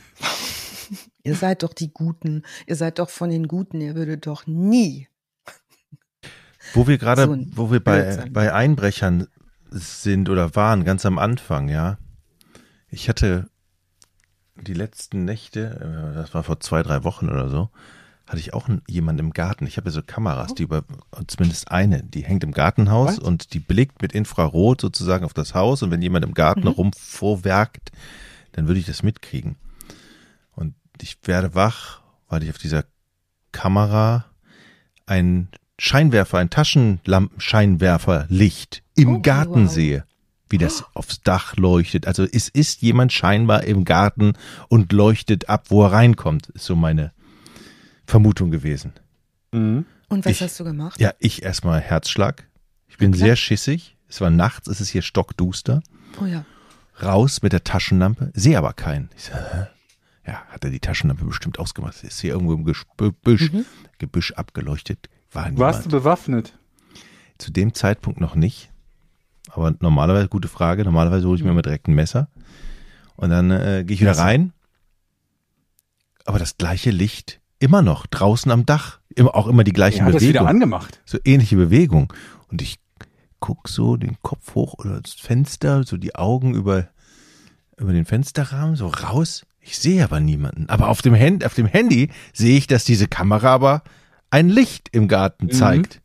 Ihr seid doch die Guten. Ihr seid doch von den Guten. Ihr würdet doch nie. Wo wir gerade, So ein wo wir bei, Blödsinn. bei Einbrechern sind oder waren, ganz am Anfang, ja. Ich hatte die letzten Nächte, äh, das war vor zwei, drei Wochen oder so, hatte ich auch einen- jemanden im Garten. Ich habe ja so Kameras, die über, zumindest eine, die hängt im Gartenhaus Was? und die blickt mit Infrarot sozusagen auf das Haus und wenn jemand im Garten Mhm. rumvorwerkt, dann würde ich das mitkriegen. Und ich werde wach, weil ich auf dieser Kamera ein Scheinwerfer, ein Taschenlampenscheinwerferlicht im Oh, Garten wow. sehe, wie das aufs Dach leuchtet. Also es ist jemand scheinbar im Garten und leuchtet ab, wo er reinkommt, ist so meine Vermutung gewesen. Mhm. Und was Ich- hast du gemacht? Ja, ich erstmal Herzschlag. Ich bin klar. sehr schissig. Es war nachts, es ist hier stockduster. Oh ja. Raus mit der Taschenlampe, sehe aber keinen. Ich so, hä? Ja, hat er die Taschenlampe bestimmt ausgemacht. Ist hier irgendwo im Gebüsch, Mhm. Gebüsch abgeleuchtet. War Warst du niemand. bewaffnet? Zu dem Zeitpunkt noch nicht. Aber normalerweise, gute Frage, normalerweise hole ich mir immer direkt ein Messer. Und dann äh, gehe ich wieder Messer. rein. Aber das gleiche Licht immer noch draußen am Dach. Immer, auch immer die gleichen Er hat das wieder Bewegungen. angemacht. So ähnliche Bewegung. Und ich guck so den Kopf hoch oder das Fenster, so die Augen über, über den Fensterrahmen, so raus. Ich sehe aber niemanden. Aber auf dem, Hand, auf dem Handy sehe ich, dass diese Kamera aber ein Licht im Garten Mhm. zeigt.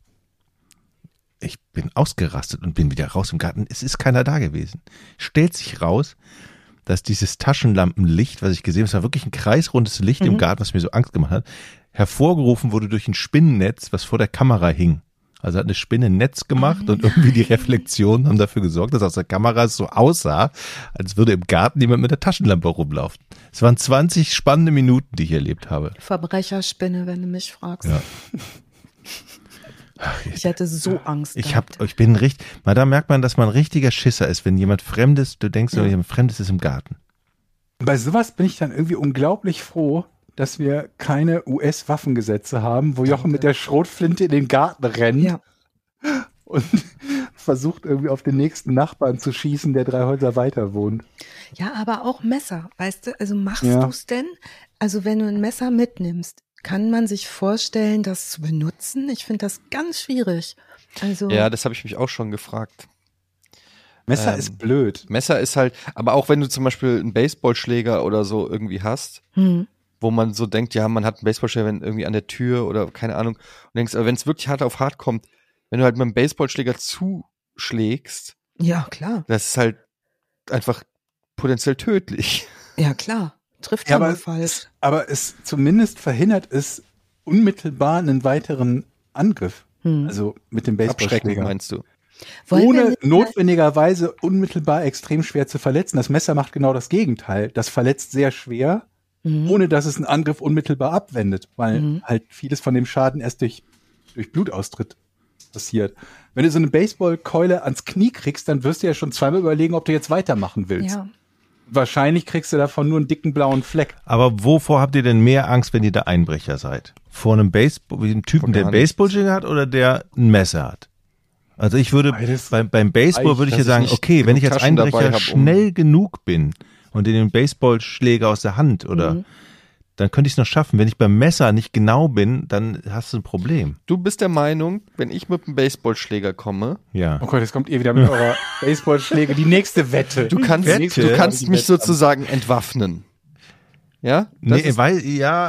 Ich bin ausgerastet und bin wieder raus im Garten. Es ist keiner da gewesen. Stellt sich raus, dass dieses Taschenlampenlicht, was ich gesehen habe, es war wirklich ein kreisrundes Licht im Mhm. Garten, was mir so Angst gemacht hat, hervorgerufen wurde durch ein Spinnennetz, was vor der Kamera hing. Also hat eine Spinne ein Netz gemacht Oh und irgendwie die Reflexionen haben dafür gesorgt, dass aus der Kamera es so aussah, als würde im Garten jemand mit der Taschenlampe rumlaufen. Es waren zwanzig spannende Minuten, die ich erlebt habe. Verbrecherspinne, wenn du mich fragst. Ja. Ich hätte so Angst. Ich hab, gehabt. ich bin richtig, mal da merkt man, dass man ein richtiger Schisser ist, wenn jemand Fremdes, du denkst, Ja. jemand Fremdes ist im Garten. Bei sowas bin ich dann irgendwie unglaublich froh, dass wir keine U S-Waffengesetze haben, wo Jochen mit der Schrotflinte in den Garten rennt Ja. und versucht irgendwie auf den nächsten Nachbarn zu schießen, der drei Häuser weiter wohnt. Ja, aber auch Messer, weißt du? Also machst Ja. du es denn? Also wenn du ein Messer mitnimmst, kann man sich vorstellen, das zu benutzen? Ich finde das ganz schwierig. Also Ja, das habe ich mich auch schon gefragt. Messer Ähm, ist blöd. Messer ist halt, aber auch wenn du zum Beispiel einen Baseballschläger oder so irgendwie hast, hm. wo man so denkt, ja, man hat einen Baseballschläger wenn irgendwie an der Tür oder keine Ahnung, und denkst, aber wenn es wirklich hart auf hart kommt, wenn du halt mit einem Baseballschläger zuschlägst, Ja, klar. das ist halt einfach potenziell tödlich. Ja, klar. Trifft Ja, ja, aber, mal falsch. es, aber es zumindest verhindert es unmittelbar einen weiteren Angriff. Hm. Also mit dem Abschreckend, Baseballschläger. meinst du? Wollen wir Ohne nicht mal- notwendigerweise unmittelbar extrem schwer zu verletzen. Das Messer macht genau das Gegenteil. Das verletzt sehr schwer, Mhm. ohne dass es einen Angriff unmittelbar abwendet, weil Mhm. halt vieles von dem Schaden erst durch, durch Blutaustritt passiert. Wenn du so eine Baseballkeule ans Knie kriegst, dann wirst du ja schon zweimal überlegen, ob du jetzt weitermachen willst. Ja. Wahrscheinlich kriegst du davon nur einen dicken blauen Fleck. Aber wovor habt ihr denn mehr Angst, wenn ihr der Einbrecher seid? Vor einem Baseball, einem Typen, Vor der gar einen Baseballschläger hat oder der ein Messer hat? Also ich würde, Beides beim, beim Baseball reicht, würde ich dass ja sagen, ich nicht okay, wenn ich genug als Taschen dabei Einbrecher hab, um- schnell genug bin und in den Baseballschläger aus der Hand oder, Mhm. dann könnte ich es noch schaffen. Wenn ich beim Messer nicht genau bin, dann hast du ein Problem. Du bist der Meinung, wenn ich mit einem Baseballschläger komme, Ja. Oh Gott, jetzt kommt ihr wieder mit eurer Baseballschläge. Die nächste Wette. du kannst, Wette? du kannst mich sozusagen entwaffnen. Ja? Das Nee, ist, weil, ja,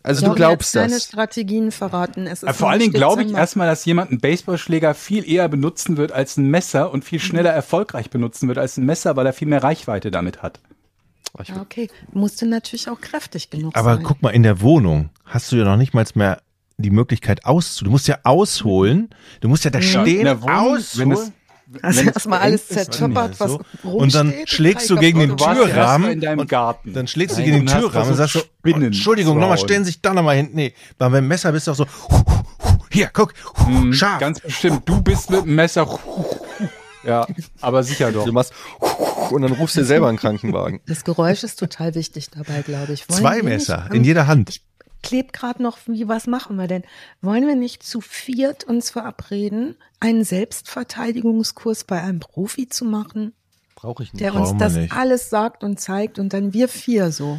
Also Jochen, du glaubst jetzt keine das. Strategien verraten. Es ist Vor noch allen Dingen glaube ich Dezember. erstmal, dass jemand einen Baseballschläger viel eher benutzen wird als ein Messer und viel schneller erfolgreich benutzen wird als ein Messer, weil er viel mehr Reichweite damit hat. Ja, okay. Musste natürlich auch kräftig genug Aber sein. guck mal, in der Wohnung hast du ja noch nicht mal mehr die Möglichkeit auszu. Du musst ja ausholen. Du musst ja da In stehen, der Wohnung, wenn es, ausholen. Also wenn es erstmal alles beengt ist, zertöppert, was so. rumsteht. Und dann schlägst du gegen den Du warst ja erst mal Türrahmen in deinem und Garten. dann schlägst du Nein, gegen den und hast da Türrahmen und so sagst so, Spinnen Entschuldigung, zu nochmal, hauen. stellen Sie sich da nochmal hin. Nee, beim Messer bist du auch so, hier, guck, scharf. Ganz bestimmt, du bist mit dem Messer. Ja, aber sicher doch. Du machst und dann rufst du dir selber einen Krankenwagen. Das Geräusch ist total wichtig dabei, glaube ich. Wollen Zwei wir Messer nicht, in ähm, jeder Hand. Klebt gerade noch, wie, was machen wir denn? Wollen wir nicht zu viert uns verabreden, einen Selbstverteidigungskurs bei einem Profi zu machen, Brauche ich nicht. der Brauchen uns wir das nicht. alles sagt und zeigt und dann wir vier so?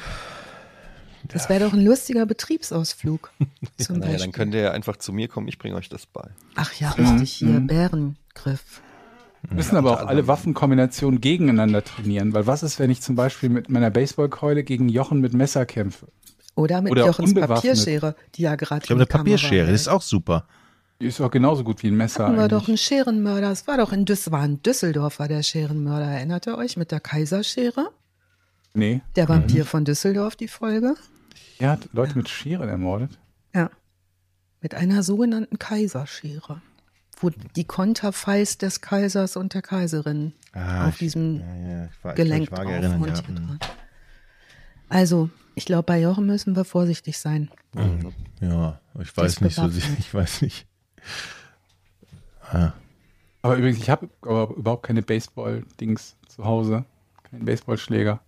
Das wäre doch ein lustiger Betriebsausflug. Zum Naja, dann Beispiel. könnt ihr ja einfach zu mir kommen, ich bringe euch das bei. Ach ja, richtig, hier, Bärengriff. Wir müssen aber auch alle Waffenkombinationen gegeneinander trainieren, weil was ist, wenn ich zum Beispiel mit meiner Baseballkeule gegen Jochen mit Messer kämpfe? Oder mit Oder Jochens unbewaffnet. Papierschere, die ja gerade Ich habe eine Papierschere, das ist auch super. Die ist auch genauso gut wie ein Messer Hatten wir eigentlich. doch einen Scherenmörder. Es war doch in Düs war in Düsseldorf war der Scherenmörder. Erinnert ihr euch mit der Kaiserschere? Nee, Der Vampir von Düsseldorf, die Folge? er hat Leute mit Scheren ermordet. Ja. Mit einer sogenannten Kaiserschere. Wo die Konterfeis des Kaisers und der Kaiserin Ah, auf ich- diesem Ja, ja, ich war, Gelenk ich drauf vage erinnern, ja. montiert war. Also, ich glaube, bei Jochen müssen wir vorsichtig sein. Mhm. Ja, ich weiß ist nicht so, bewaffnet. ich weiß nicht. Ah, Aber übrigens, ich habe aber überhaupt keine Baseball-Dings zu Hause. Keinen Baseballschläger.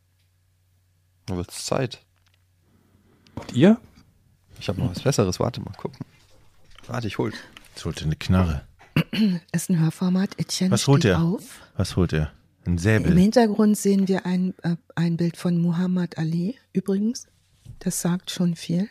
Dann wird's Zeit. Habt ihr? Ich habe noch was Besseres. Warte mal, gucken. Warte, ich hol. jetzt holt er eine Knarre. Ist ein Hörformat. Etienne Was holt steht er? auf. Was holt er? Ein Im Säbel. Hintergrund sehen wir ein, äh, ein Bild von Muhammad Ali übrigens. Das sagt schon viel.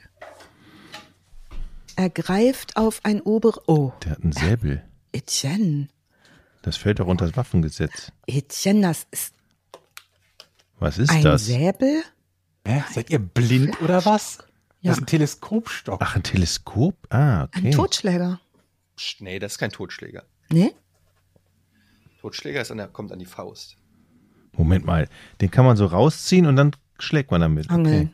Er greift auf ein ober... Oh, Der hat ein Säbel. Etienne. Das fällt doch unter das Waffengesetz. Etienne, das ist Was ist ein das? Säbel? Hä? Seid ihr blind oder was? Ja. Das ist ein Teleskopstock. Ach, ein Teleskop? Ah, okay. Ein Totschläger. Psst, nee, das ist kein Totschläger. Ne? Totschläger ist an der, kommt an die Faust. Moment mal, den kann man so rausziehen und dann schlägt man damit. Angeln.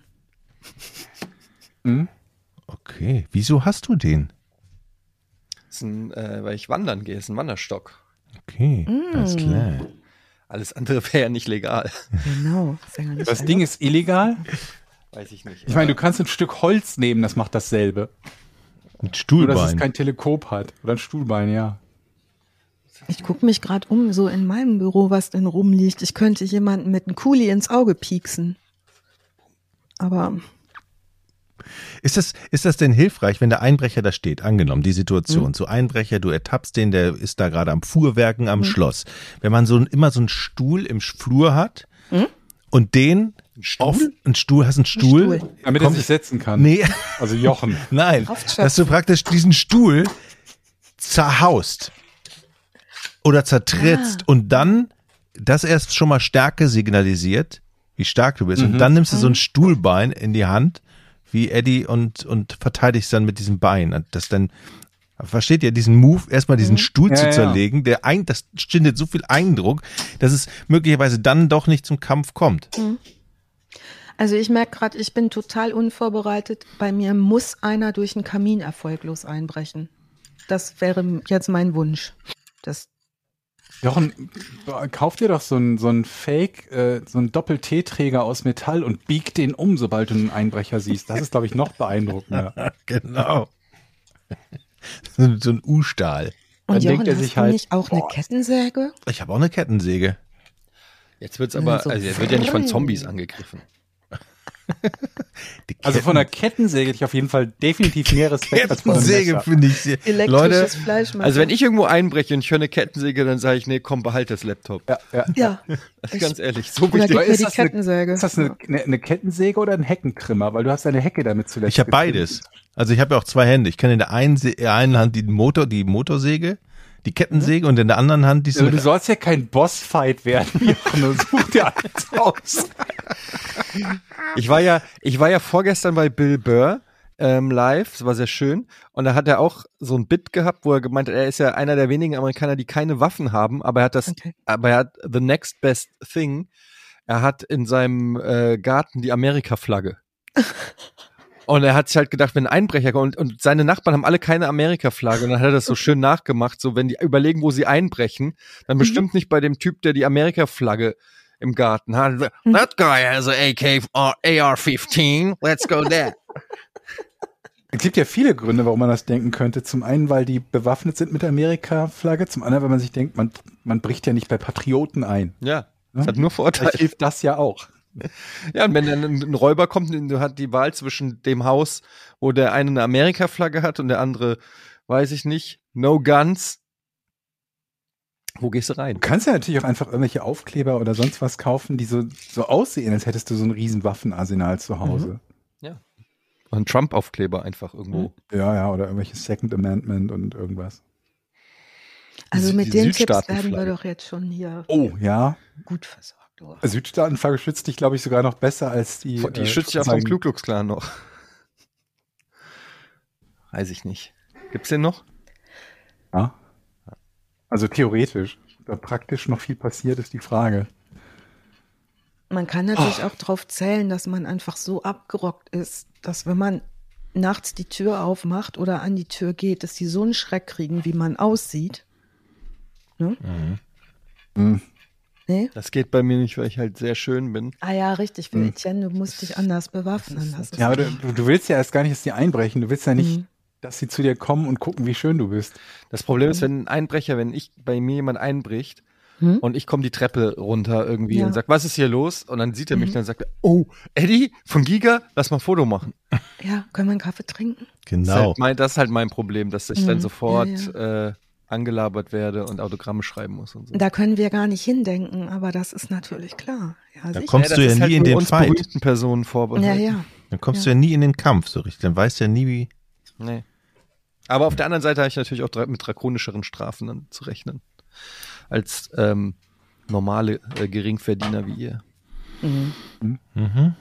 Hm? Okay, wieso hast du den? Das ist ein, äh, weil ich wandern gehe, ist ein Wanderstock. Okay, Mm. alles klar. Alles andere wäre ja nicht legal. Genau. Ist ja gar nicht Das erlaubt. Ding ist illegal. Weiß ich nicht. Ich meine, du kannst ein Stück Holz nehmen, das macht dasselbe. Ein Nur, dass es Stuhlbein. kein Teleskop hat. Oder ein Stuhlbein, ja. Ich gucke mich gerade um, so in meinem Büro, was denn rumliegt. Ich könnte jemanden mit einem Kuli ins Auge pieksen. Aber Ist das, ist das denn hilfreich, wenn der Einbrecher da steht? Angenommen, die Situation. Mhm. So Einbrecher, du ertappst den, der ist da gerade am Fuhrwerken Mhm. am Schloss. Wenn man so ein- immer so einen Stuhl im Flur hat Mhm. und den Stuhl? auf, ein Stuhl, hast einen Stuhl? Stuhl. Damit Kommt- er sich setzen kann. Nee, Also Jochen. nein, Kraftschöpfen. dass du praktisch diesen Stuhl zerhaust oder zertrittst Ah. und dann das erst schon mal Stärke signalisiert, wie stark du bist. Mhm. Und dann nimmst du Mhm. so ein Stuhlbein in die Hand, wie Eddie, und, und verteidigst dann mit diesem Bein. Das dann, versteht ihr, diesen Move, erstmal diesen Stuhl Ja, zu ja. zerlegen, der ein, das stindet so viel Eindruck, dass es möglicherweise dann doch nicht zum Kampf kommt. also ich merke gerade, ich bin total unvorbereitet. Bei mir muss einer durch den Kamin erfolglos einbrechen. Das wäre jetzt mein Wunsch. Das, Jochen, kauf dir doch so einen so einen Fake, äh, so einen Doppel-T-Träger aus Metall und bieg den um, sobald du einen Einbrecher siehst. Das ist, glaube ich, noch beeindruckender. Genau. So so ein U-Stahl. Dann und denkt Jochen, er hast sich du halt, nicht auch eine boah. Kettensäge? Ich habe auch eine Kettensäge. Jetzt wird's aber, So. also er wird ja nicht von Zombies angegriffen. Die Also von der Kettensäge hätte ich auf jeden Fall definitiv mehr Respekt als von einem Kettensäge Messer. finde ich sehr. Elektrisches Leute, Fleischmesser. Also wenn ich irgendwo einbreche und ich höre eine Kettensäge, dann sage ich, nee, komm, behalt das Laptop. Ja, ja. Ja. Das ist ganz ehrlich, so Oder wichtig. gib Aber mir ist die das eine- Kettensäge. Ist das eine, eine, eine Kettensäge oder ein Heckentrimmer? Weil du hast deine Hecke damit zuletzt ich habe getrimmt. beides. Also ich habe ja auch zwei Hände. Ich kann in der einen, Se- in der einen Hand die Motor, die Motorsäge, die Kettensäge und in der anderen Hand die Also du sollst ja kein Bossfight werden, Jochen. Such dir alles aus. Ich war ja, ich war ja vorgestern bei Bill Burr ähm, live, das war sehr schön. Und da hat er auch so ein Bit gehabt, wo er gemeint hat, er ist ja einer der wenigen Amerikaner, die keine Waffen haben, aber er hat das, Okay. aber er hat the next best thing. Er hat in seinem äh, Garten die Amerika-Flagge. Und er hat sich halt gedacht, wenn ein Einbrecher kommt, und, und seine Nachbarn haben alle keine Amerika-Flagge, und dann hat er das so schön nachgemacht, so wenn die überlegen, wo sie einbrechen, dann bestimmt nicht bei dem Typ, der die Amerika-Flagge im Garten hat. That guy has a A K A R fifteen, let's go there. Es gibt ja viele Gründe, warum man das denken könnte. Zum einen, weil die bewaffnet sind mit der Amerika-Flagge. Zum anderen, weil man sich denkt, man, man bricht ja nicht bei Patrioten ein. Ja, das hat nur Vorteile. Vielleicht hilft das ja auch. Ja, und wenn dann ein Räuber kommt, du hast die Wahl zwischen dem Haus, wo der eine eine Amerika-Flagge hat und der andere, weiß ich nicht, no guns. Wo gehst du rein? Du kannst ja natürlich auch einfach irgendwelche Aufkleber oder sonst was kaufen, die so, so aussehen, als hättest du so ein riesen Waffenarsenal zu Hause. Ja. Und ein Trump-Aufkleber einfach irgendwo. Ja, ja, oder irgendwelche Second Amendment und irgendwas. Also Die- mit die den Tipps Südstaatenflagge. werden wir doch jetzt schon hier Oh, ja. gut versorgt. Oh. Südstaatenflagge schützt dich, glaube ich, sogar noch besser als die. Die äh, schützt ja vom sozusagen- Ku Klux Klan noch. Weiß ich nicht. Gibt's den noch? Ja. Also theoretisch. Da praktisch noch viel passiert, ist die Frage. Man kann natürlich auch darauf zählen, dass man einfach so abgerockt ist, dass wenn man nachts die Tür aufmacht oder an die Tür geht, dass die so einen Schreck kriegen, wie man aussieht. Ne? Hm. Nee? Das geht bei mir nicht, weil ich halt sehr schön bin. Ah ja, richtig. Für Hm. Etienne, du musst dich anders bewaffnen. Das ist Ja, aber du, du- du willst ja erst gar nicht, dass die einbrechen. Du willst ja nicht, Mhm. dass sie zu dir kommen und gucken, wie schön du bist. Das Problem ist, wenn ein Einbrecher, wenn ich bei mir jemand einbricht Hm? und ich komme die Treppe runter irgendwie Ja. und sag, was ist hier los? Und dann sieht er mich und dann sagt er, oh, Eddie von Giga, lass mal ein Foto machen. Ja, können wir einen Kaffee trinken? Das ist Genau. halt mein, das ist halt mein Problem, dass ich dann Mhm. sofort Ja, Äh, angelabert werde und Autogramme schreiben muss und so. Da können wir gar nicht hindenken, aber das ist natürlich klar. Ja, Da sicher. kommst das du ja ist nie halt in nur den uns Fight. berühmten Personen vorbehalten. ja, ja. Dann kommst Ja. du ja nie in den Kampf so richtig. Dann weißt du ja nie, wie. Nee. Aber auf der anderen Seite habe ich natürlich auch dra- mit drakonischeren Strafen dann zu rechnen. Als ähm, normale äh, Geringverdiener wie ihr. Mhm. Mhm.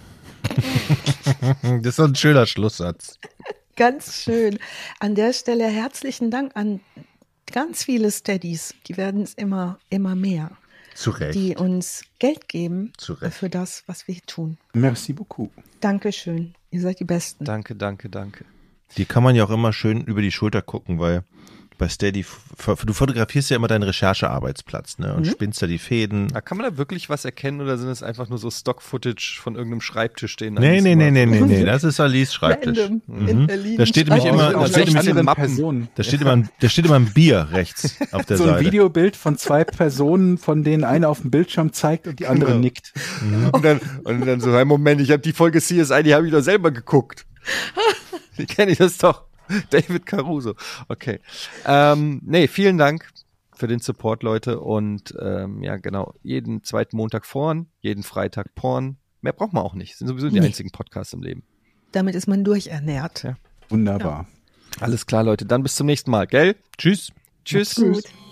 Das ist so ein schöner Schlusssatz. Ganz schön. An der Stelle herzlichen Dank an ganz viele Steadies. Die werden es immer, immer mehr, Zu Recht. die uns Geld geben Zu Recht. für das, was wir tun. Merci beaucoup. Dankeschön. Ihr seid die Besten. Danke, danke, danke. Die kann man ja auch immer schön über die Schulter gucken, weil bei Steady, f- du fotografierst ja immer deinen Recherchearbeitsplatz, ne? Und Mhm. spinnst da die Fäden. Na, kann man da wirklich was erkennen oder sind es einfach nur so Stock-Footage von irgendeinem Schreibtisch, den Nee, nee, nee, nee, nee, nee, das ist Alice Schreibtisch. Random Mhm. in Berlin. Da steht nämlich Oh, immer, oh, da oh, steht oh, nämlich, anderen Mappen. Personen. da steht immer, ein- da steht immer ein Bier rechts auf der So ein Seite. Videobild von zwei Personen, von denen eine auf dem Bildschirm zeigt und die andere Genau. nickt. Und dann, und dann so, hey, Moment, ich habe die Folge C S I, die habe ich doch selber geguckt. Wie kenne ich das doch? David Caruso. Okay. Ähm, nee, vielen Dank für den Support, Leute. Und ähm, ja, genau, jeden zweiten Montag Porn, jeden Freitag Porn. Mehr braucht man auch nicht. Sind sowieso die Nee. einzigen Podcasts im Leben. Damit ist man durchernährt. Ja. Wunderbar. Alles klar, Leute. Dann bis zum nächsten Mal, gell? Tschüss. Tschüss. Gut.